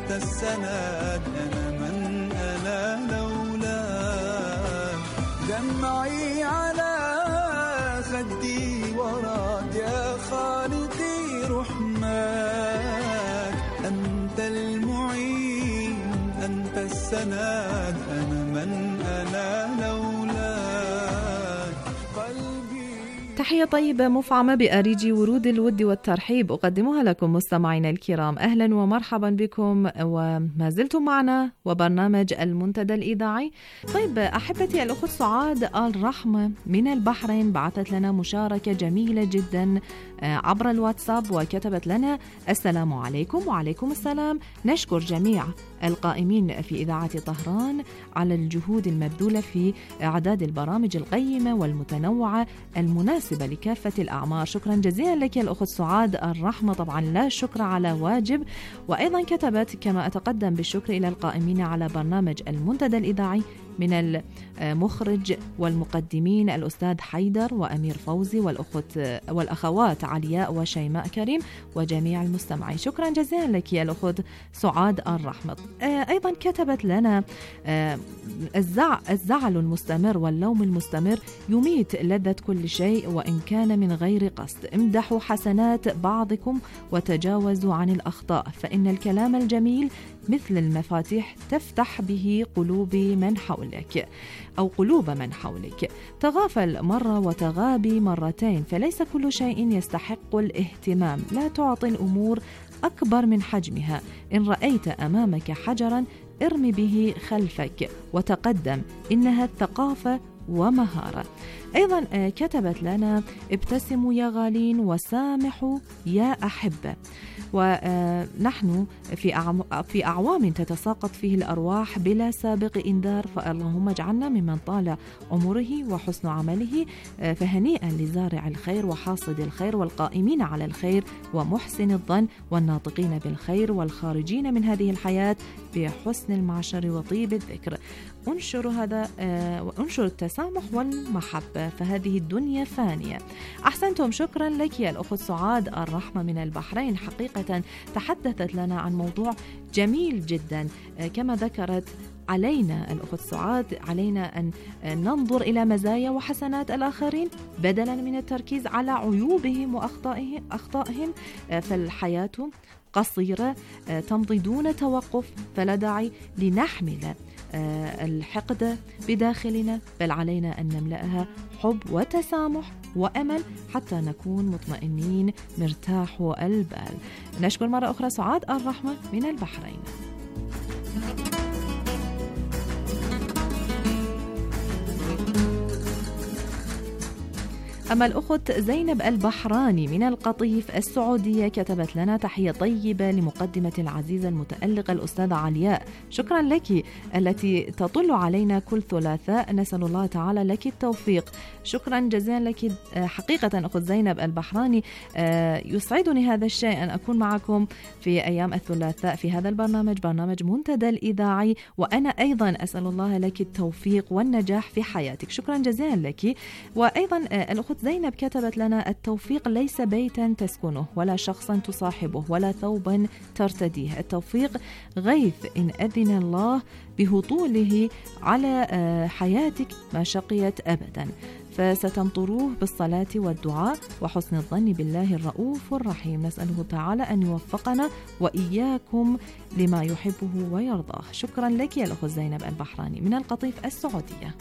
تحية طيبة مفعمة بأريج ورود الود والترحيب أقدمها لكم مستمعينا الكرام. أهلا ومرحبا بكم وما زلتم معنا وبرنامج المنتدى الإذاعي. طيب أحبتي، الأخت سعاد آل رحمة من البحرين بعثت لنا مشاركة جميلة جدا عبر الواتساب وكتبت لنا: السلام عليكم. وعليكم السلام. نشكر جميع القائمين في إذاعة طهران على الجهود المبذولة في إعداد البرامج القيمة والمتنوعة المناسبة لكافة الأعمار. شكرا جزيلا لك يا الأخت سعاد الرحمة، طبعا لا شكر على واجب. وأيضا كتبت: كما أتقدم بالشكر إلى القائمين على برنامج المنتدى الإذاعي من المخرج والمقدمين الأستاذ حيدر وأمير فوزي والأخت والأخوات علياء وشيماء كريم وجميع المستمعين. شكرا جزيلا لك يا الأخت سعاد الرحمة. أيضا كتبت لنا: الزعل المستمر واللوم المستمر يميت لذة كل شيء وإن كان من غير قصد. امدحوا حسنات بعضكم وتجاوزوا عن الأخطاء، فإن الكلام الجميل مثل المفاتيح تفتح به قلوب من حولك أو قلوب من حولك. تغافل مرة وتغابي مرتين، فليس كل شيء يستحق الاهتمام. لا تعطي الأمور أكبر من حجمها. إن رأيت أمامك حجرا ارمي به خلفك وتقدم، إنها الثقافة ومهارة. أيضا كتبت لنا: ابتسموا يا غالين وسامحوا يا أحبة. ونحن في في أعوام تتساقط فيه الأرواح بلا سابق إنذار، فاللهم اجعلنا ممن طال عمره وحسن عمله. فهنيئا لزارع الخير وحاصد الخير والقائمين على الخير ومحسن الظن والناطقين بالخير والخارجين من هذه الحياة بحسن المعشر وطيب الذكر. انشر هذا وانشر التسامح والمحبة، فهذه الدنيا فانية. أحسنتم. شكرا لك يا الأخت سعاد الرحمة من البحرين. حقيقة تحدثت لنا عن موضوع جميل جدا. كما ذكرت علينا الأخت سعاد، علينا أن ننظر إلى مزايا وحسنات الآخرين بدلا من التركيز على عيوبهم وأخطائهم. فالحياة قصيرة تمضي دون توقف، فلا داعي لنحمل الحقد بداخلنا، بل علينا أن نملأها حب وتسامح وأمل حتى نكون مطمئنين مرتاح البال. نشكر مرة أخرى سعاد الرحمة من البحرين. أما الأخت زينب البحراني من القطيف السعودية كتبت لنا: تحية طيبة لمقدمة العزيزة المتألقة الأستاذة علياء. شكرا لك التي تطل علينا كل ثلاثاء، نسأل الله تعالى لك التوفيق. شكرا جزيلا لك حقيقة أخت زينب البحراني. يسعدني هذا الشيء أن أكون معكم في أيام الثلاثاء في هذا البرنامج، برنامج منتدى الإذاعي، وأنا أيضا أسأل الله لك التوفيق والنجاح في حياتك. شكرا جزيلا لك. وأيضا الأخت زينب كتبت لنا: التوفيق ليس بيتا تسكنه ولا شخصا تصاحبه ولا ثوبا ترتديه. التوفيق غيث إن أذن الله بهطوله على حياتك ما شقيت أبدا، فستمطروه بالصلاة والدعاء وحسن الظن بالله الرؤوف الرحيم. نسأله تعالى أن يوفقنا وإياكم لما يحبه ويرضاه. شكرا لك يا الأخت زينب البحراني من القطيف السعودية.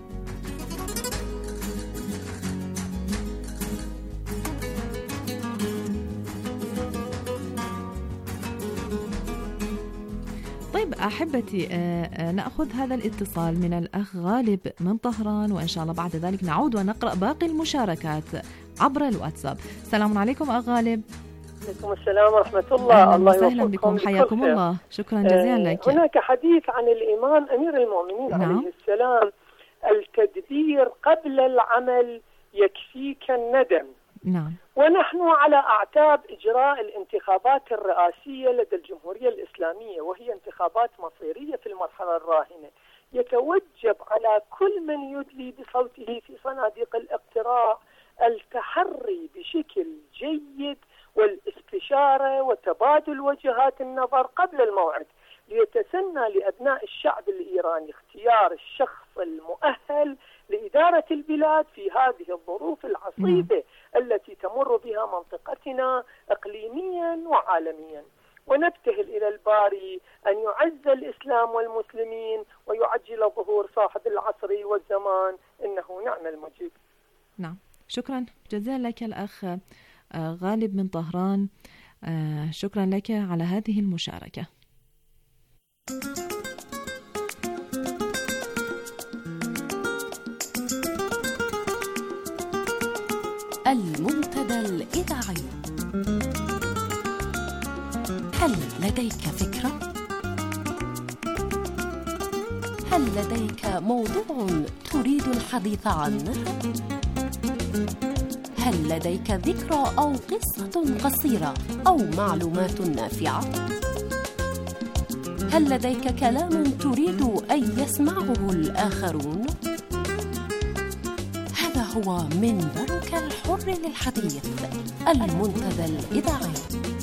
طيب أحبتي، نأخذ هذا الاتصال من الأخ غالب من طهران، وإن شاء الله بعد ذلك نعود ونقرأ باقي المشاركات عبر الواتساب. السلام عليكم أخ غالب. عليكم السلام ورحمة الله. الله وسهلا بكم، حياكم الله. شكرا جزيلا لك. هناك حديث عن الإمام أمير المؤمنين نعم. عليه السلام: التدبير قبل العمل يكفيك الندم. نعم. ونحن على أعتاب إجراء الانتخابات الرئاسية لدى الجمهورية الإسلامية، وهي انتخابات مصيرية في المرحلة الراهنة. يتوجب على كل من يدلي بصوته في صناديق الاقتراع التحري بشكل جيد والاستشارة وتبادل وجهات النظر قبل الموعد، ليتسنى لأبناء الشعب الإيراني اختيار الشخص المؤهل لإدارة البلاد في هذه الظروف العصيبة التي تمر بها منطقتنا إقليميا وعالميا. ونبتهل إلى الباري أن يعز الإسلام والمسلمين ويعجل ظهور صاحب العصر والزمان، إنه نعم المجيب. نعم، شكرا جزيلا لك الأخ غالب من طهران، شكرا لك على هذه المشاركة. المنتدى الإذاعي. هل لديك فكرة؟ هل لديك موضوع تريد الحديث عنه؟ هل لديك ذكرى أو قصة قصيرة أو معلومات نافعة؟ هل لديك كلام تريد أن يسمعه الآخرون؟ هذا هو منبرك الحر للحديث، المنتدى الإذاعي.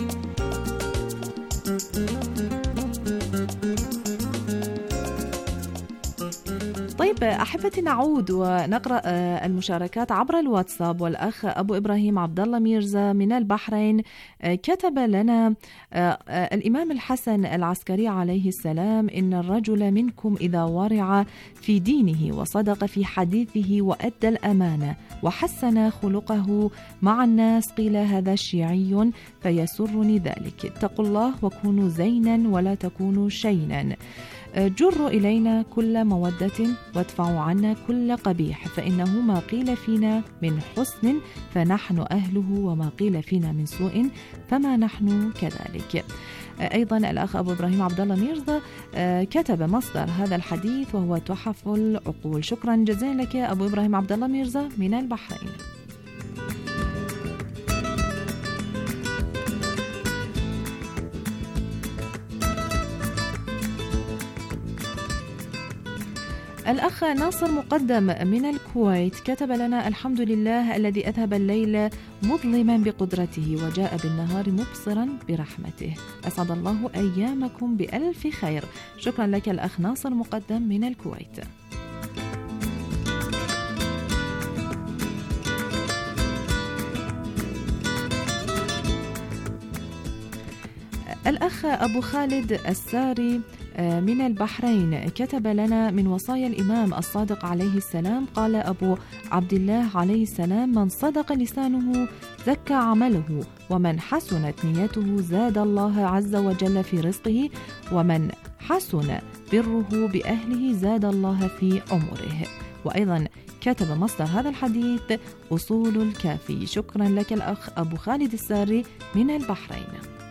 طيب أحبتي، نعود ونقرأ المشاركات عبر الواتساب. والأخ أبو إبراهيم عبد الله ميرزا من البحرين كتب لنا: الإمام الحسن العسكري عليه السلام: إن الرجل منكم إذا ورع في دينه وصدق في حديثه وأدى الأمانة وحسن خلقه مع الناس قيل هذا شيعي فيسرني ذلك. اتقوا الله وكونوا زينا ولا تكونوا شينا. جروا إلينا كل مودة وادفعوا عنا كل قبيح، فإنه ما قيل فينا من حسن فنحن أهله وما قيل فينا من سوء فما نحن كذلك. أيضا الأخ أبو إبراهيم عبد الله ميرزا كتب مصدر هذا الحديث وهو تحف العقول. شكرا جزيلا لك أبو إبراهيم عبد الله ميرزا من البحرين. الأخ ناصر مقدم من الكويت كتب لنا: الحمد لله الذي أذهب الليل مظلما بقدرته وجاء بالنهار مبصرا برحمته. أسعد الله أيامكم بألف خير. شكرا لك الأخ ناصر مقدم من الكويت. الأخ أبو خالد الساري من البحرين كتب لنا: من وصايا الإمام الصادق عليه السلام قال أبو عبد الله عليه السلام: من صدق لسانه زكى عمله، ومن حسنت نيته زاد الله عز وجل في رزقه، ومن حسن بره بأهله زاد الله في عمره. وأيضا كتب مصدر هذا الحديث أصول الكافي. شكرا لك الأخ أبو خالد الساري من البحرين.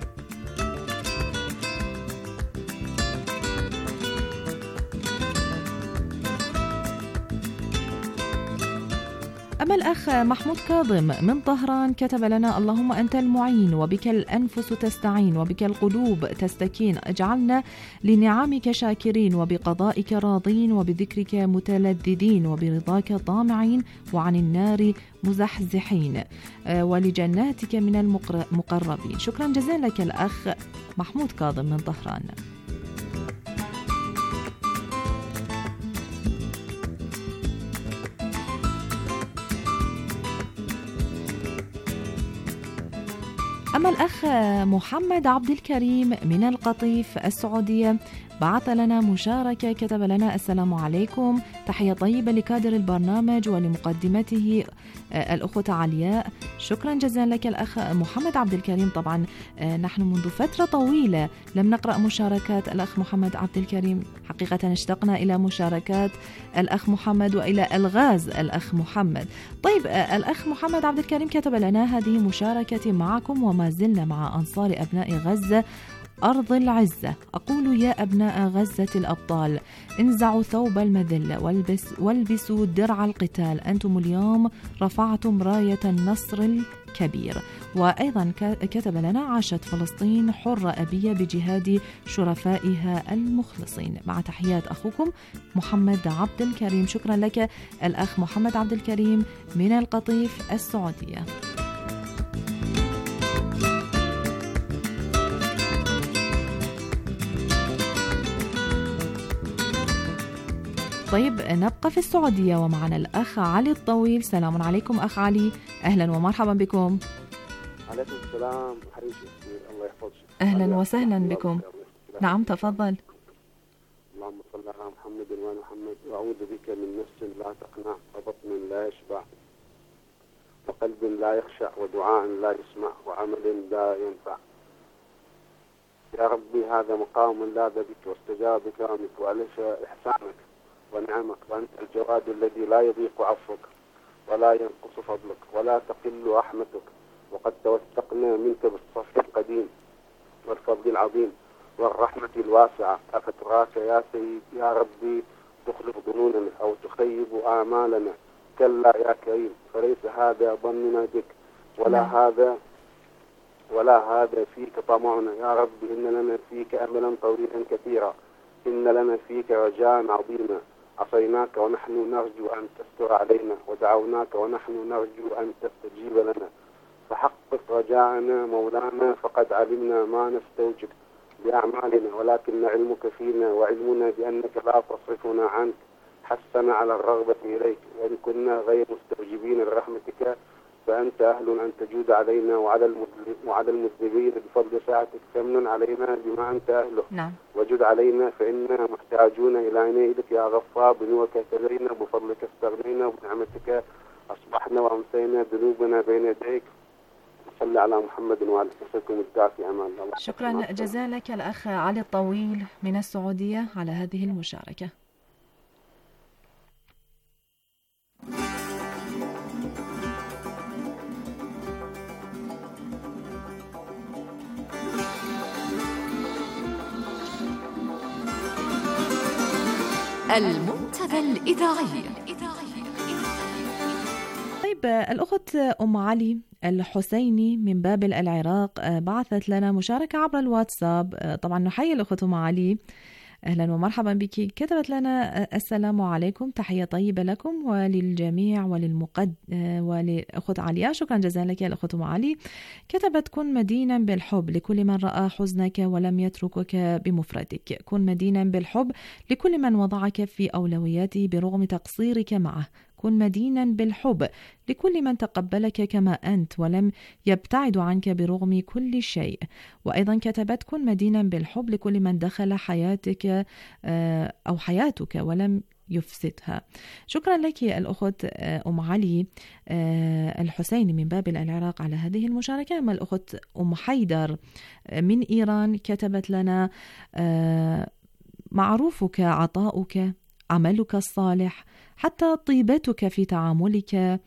أما الأخ محمود كاظم من طهران كتب لنا: اللهم أنت المعين وبك الأنفس تستعين وبك القلوب تستكين، اجعلنا لنعمك شاكرين وبقضائك راضين وبذكرك متلذذين وبرضاك طامعين وعن النار مزحزحين ولجناتك من المقربين. شكرا جزيلا لك الأخ محمود كاظم من طهران. أما الأخ محمد عبد الكريم من القطيف السعودية بعث لنا مشاركة كتب لنا: السلام عليكم، تحية طيبة لكادر البرنامج ولمقدمته الأخوة علياء. شكرا جزيلا لك الأخ محمد عبد الكريم. طبعا نحن منذ فترة طويلة لم نقرأ مشاركات الأخ محمد عبد الكريم، حقيقة اشتقنا إلى مشاركات الأخ محمد وإلى ألغاز الأخ محمد. طيب الأخ محمد عبد الكريم كتب لنا: هذه مشاركتي معكم وما زلنا مع أنصار أبناء غزة أرض العزة. أقول يا أبناء غزة الأبطال، انزعوا ثوب المذلة والبس والبسوا درع القتال، أنتم اليوم رفعتم راية النصر الكبير. وأيضا كتب لنا: عاشت فلسطين حرة أبية بجهاد شرفائها المخلصين. مع تحيات أخوكم محمد عبد الكريم. شكرا لك الأخ محمد عبد الكريم من القطيف السعودية. طيب نبقى في السعودية ومعنا الأخ علي الطويل. سلام عليكم أخ علي، أهلا ومرحبا بكم. عليكم السلام، حريص الله يحفظك. أهلا وسهلا بكم. نعم تفضل. اللهم صل على محمد وآل محمد. وأعوذ بك من نفس لا تقنع وبطن لا يشبع وقلب لا يخشع ودعاء لا يسمع وعمل لا ينفع. يا ربي هذا مقام لاذ بك واستجاب بكرامك وألف إحسانك ونعمك، وأنت الجواد الذي لا يضيق عفوك ولا ينقص فضلك ولا تقل رحمتك، وقد توثقنا منك بالصف القديم والفضل العظيم والرحمة الواسعة. أفتراك يا سيد يا ربي تخلف ظنوننا أو تخيب آمالنا؟ كلا يا كريم، فليس هذا ظننا بك ولا هذا ولا هذا فيك طمعنا. يا رب إن لنا فيك أملا طويلا كثيرا، إن لنا فيك رجاء عظيما. عصيناك ونحن نرجو أن تستر علينا، ودعوناك ونحن نرجو أن تستجيب لنا، فحقق رجاءنا مولانا، فقد علمنا ما نستوجب بأعمالنا، ولكن علمك فينا وعلمنا بأنك لا تصرفنا عنك حثنا على الرغبة إليك، وإن كنا غير مستوجبين لرحمتك فأنت أهل أن تجود علينا وعلى وعلى المذنبين بفضل ساعتك، فمن علينا بما أنت أهله. نعم. وجد علينا فإننا محتاجون إلى عنايتك يا غفار، بنورك اهتدينا وبفضلك استغنينا وبنعمتك أصبحنا وأمسينا، ذنوبنا بين يديك. صل على محمد وعلى آله الداعي في أمان الله. شكرا جزيلا لك الأخ علي الطويل من السعودية على هذه المشاركة. المنتدى الإذاعي. طيب الأخت أم علي الحسيني من بابل العراق بعثت لنا مشاركة عبر الواتساب. طبعا نحيي الأخت أم علي، أهلا ومرحبا بك. كتبت لنا السلام عليكم، تحية طيبة لكم وللجميع وللمقد ولأخت عليا. شكرا جزيلا لك يا الأخت أم علي. كتبت: كن مدينا بالحب لكل من رأى حزنك ولم يتركك بمفردك، كن مدينا بالحب لكل من وضعك في أولوياته برغم تقصيرك معه، كن مدينا بالحب لكل من تقبلك كما أنت ولم يبتعد عنك برغم كل شيء. وأيضا كتبت: كن مدينا بالحب لكل من دخل حياتك أو حياتك ولم يفسدها. شكرا لك الأخت أم علي الحسيني من بابل العراق على هذه المشاركة. أما الأخت أم حيدر من إيران كتبت لنا: معروفك عطاؤك، عملك الصالح، حتى طيبتك في تعاملك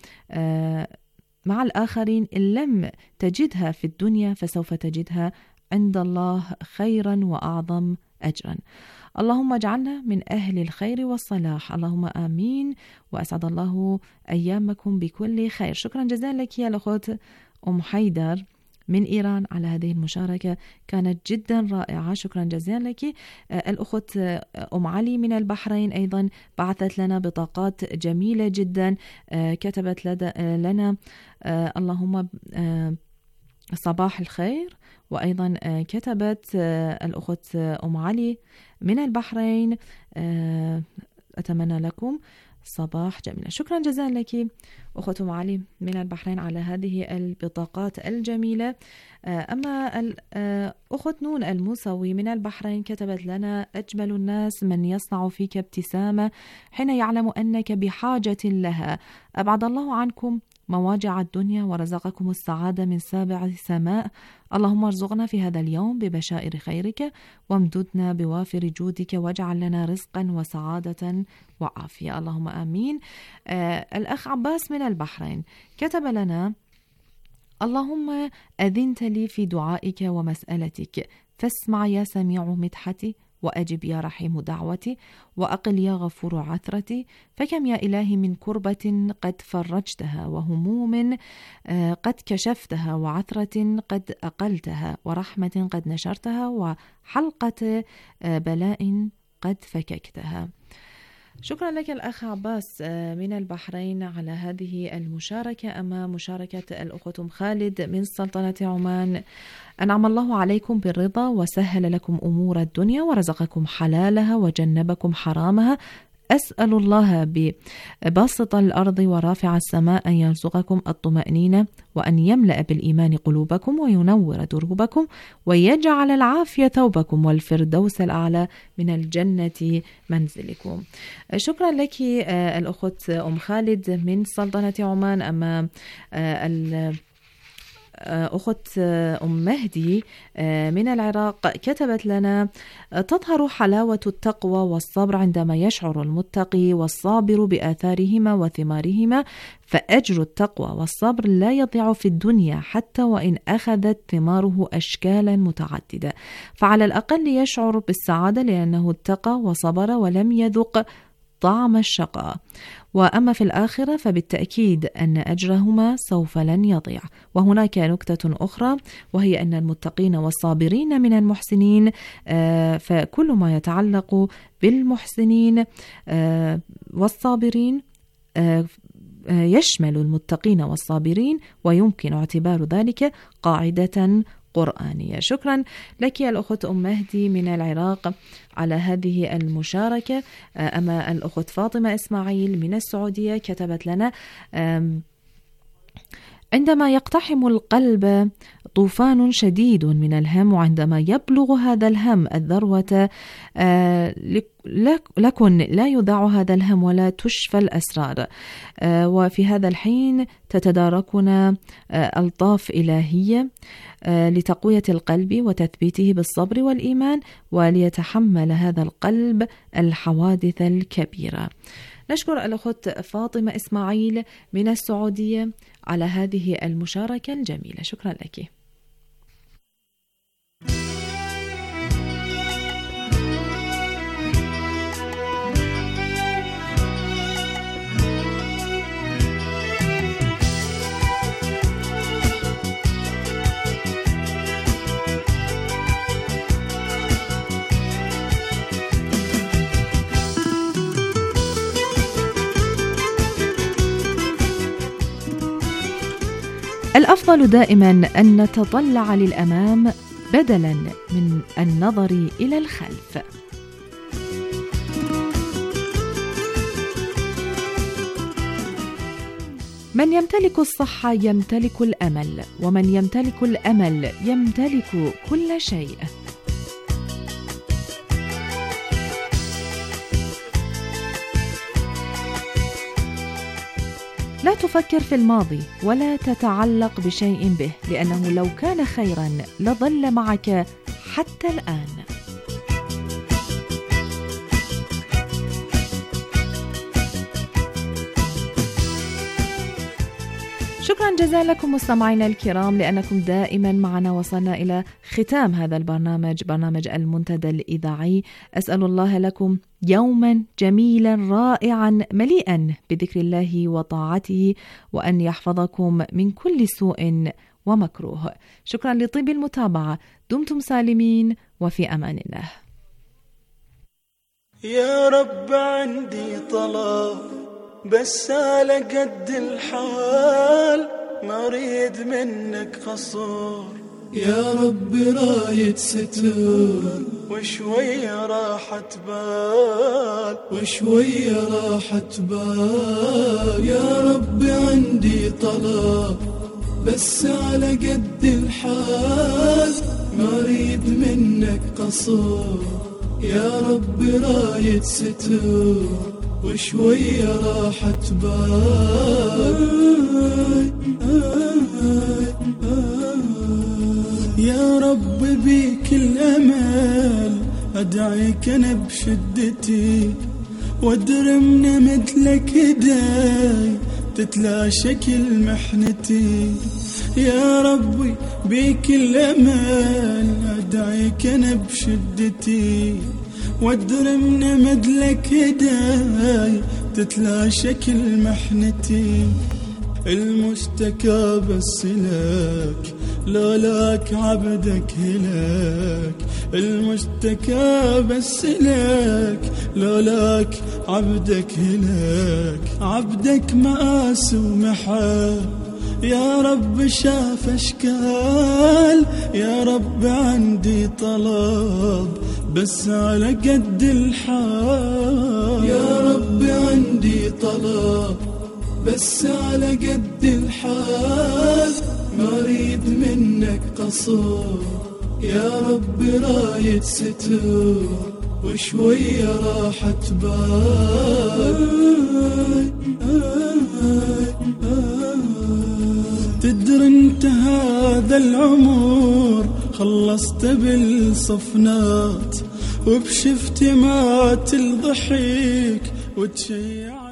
مع الآخرين، إن لم تجدها في الدنيا فسوف تجدها عند الله خيرا وأعظم أجرا. اللهم اجعلنا من أهل الخير والصلاح، اللهم آمين، وأسعد الله أيامكم بكل خير. شكرا جزيلا لك يا الأخت أم حيدر من إيران على هذه المشاركة، كانت جدا رائعة. شكرا جزيلا لك. الأخت أم علي من البحرين أيضا بعثت لنا بطاقات جميلة جدا. كتبت لنا: اللهم صباح الخير. وأيضا كتبت الأخت أم علي من البحرين: أتمنى لكم صباح جميل. شكرا جزيلا لك أخت أم علي من البحرين على هذه البطاقات الجميلة. أما أخت نون الموسوي من البحرين كتبت لنا: أجمل الناس من يصنع فيك ابتسامة حين يعلم أنك بحاجة لها، أبعد الله عنكم مواجع الدنيا ورزقكم السعادة من سابع السماء. اللهم ارزقنا في هذا اليوم ببشائر خيرك، وامددنا بوافر جودك، واجعل لنا رزقا وسعادة وعافية، اللهم آمين. آه الأخ عباس من البحرين كتب لنا: اللهم أذنت لي في دعائك ومسألتك، فاسمع يا سميع مدحتي، وأجب يا رحيم دعوتي، وأقل يا غفور عثرتي. فكم يا إلهي من كربة قد فرجتها، وهموم قد كشفتها، وعثرة قد أقلتها، ورحمة قد نشرتها، وحلقة بلاء قد فككتها. شكرا لك الأخ عباس من البحرين على هذه المشاركة. أما مشاركة الأخت خالد من سلطنة عمان: أنعم الله عليكم بالرضا وسهل لكم أمور الدنيا ورزقكم حلالها وجنبكم حرامها، أسأل الله بباسط الأرض ورافع السماء أن يرزقكم الطمأنينة وأن يملأ بالإيمان قلوبكم وينور دروبكم ويجعل العافية ثوبكم والفردوس الأعلى من الجنة منزلكم. شكرا لك الأخت أم خالد من سلطنة عمان. أما أخت أم مهدي من العراق كتبت لنا: تظهر حلاوة التقوى والصبر عندما يشعر المتقي والصابر بآثارهما وثمارهما، فأجر التقوى والصبر لا يضيع في الدنيا حتى وإن أخذت ثماره أشكالا متعددة، فعلى الأقل يشعر بالسعادة لأنه اتقى وصبر ولم يذق طعم الشقاء. وأما في الآخرة فبالتأكيد أن أجرهما سوف لن يضيع. وهناك نكتة أخرى وهي أن المتقين والصابرين من المحسنين، فكل ما يتعلق بالمحسنين والصابرين يشمل المتقين والصابرين، ويمكن اعتبار ذلك قاعدة قرآنية. شكرا لك يا الأخت أم مهدي من العراق على هذه المشاركة. أما الأخت فاطمة إسماعيل من السعودية كتبت لنا: عندما يقتحم القلب طوفان شديد من الهم، وعندما يبلغ هذا الهم الذروة لكن لا يذاع هذا الهم ولا تشفى الأسرار، وفي هذا الحين تتداركنا ألطاف إلهية لتقوية القلب وتثبيته بالصبر والإيمان، وليتحمل هذا القلب الحوادث الكبيرة. نشكر الأخت فاطمة إسماعيل من السعودية على هذه المشاركة الجميلة. شكرا لك. الأفضل دائما أن نتطلع للأمام بدلا من النظر إلى الخلف. من يمتلك الصحة يمتلك الأمل، ومن يمتلك الأمل يمتلك كل شيء. لا تفكر في الماضي ولا تتعلق بشيء به، لأنه لو كان خيرا لظل معك حتى الآن. شكرا جزيلا لكم مستمعينا الكرام لأنكم دائما معنا. وصلنا إلى ختام هذا البرنامج، برنامج المنتدى الإذاعي. أسأل الله لكم يوما جميلا رائعا مليئا بذكر الله وطاعته، وأن يحفظكم من كل سوء ومكروه. شكرا لطيب المتابعة، دمتم سالمين وفي أمان الله. يا رب عندي طلب بس على قد الحال، ما أريد منك قصور. يا رب راية ستر وشوية راحة بال، وشوية راحة بال. يا رب عندي طلب بس على قد الحال، ما أريد منك قصور. يا رب راية ستر وشوية راحة بال. يا رب بيك الأمل أدعيك أنا بشدتي، وادرمنا مثلك إيداي تتلاشى كل محنتي. يا ربي بيك الأمل أدعيك أنا بشدتي، وادرمنا مدلك هداي تتلاشى كل محنتي. المشتكى بس لك لولاك عبدك هلاك، المشتكى بس لك لولاك عبدك هلاك. عبدك مآس ومحاب يا رب شاف اشكال، يا رب عندي طلب بس على قد الحال، يا رب عندي طلب بس على قد الحال، ما اريد منك قصور يا رب راية ستور وشوية راحة بال. تدري انت هذا العمر خلصت بالصفنات وبشفتمات الضحك وتشيع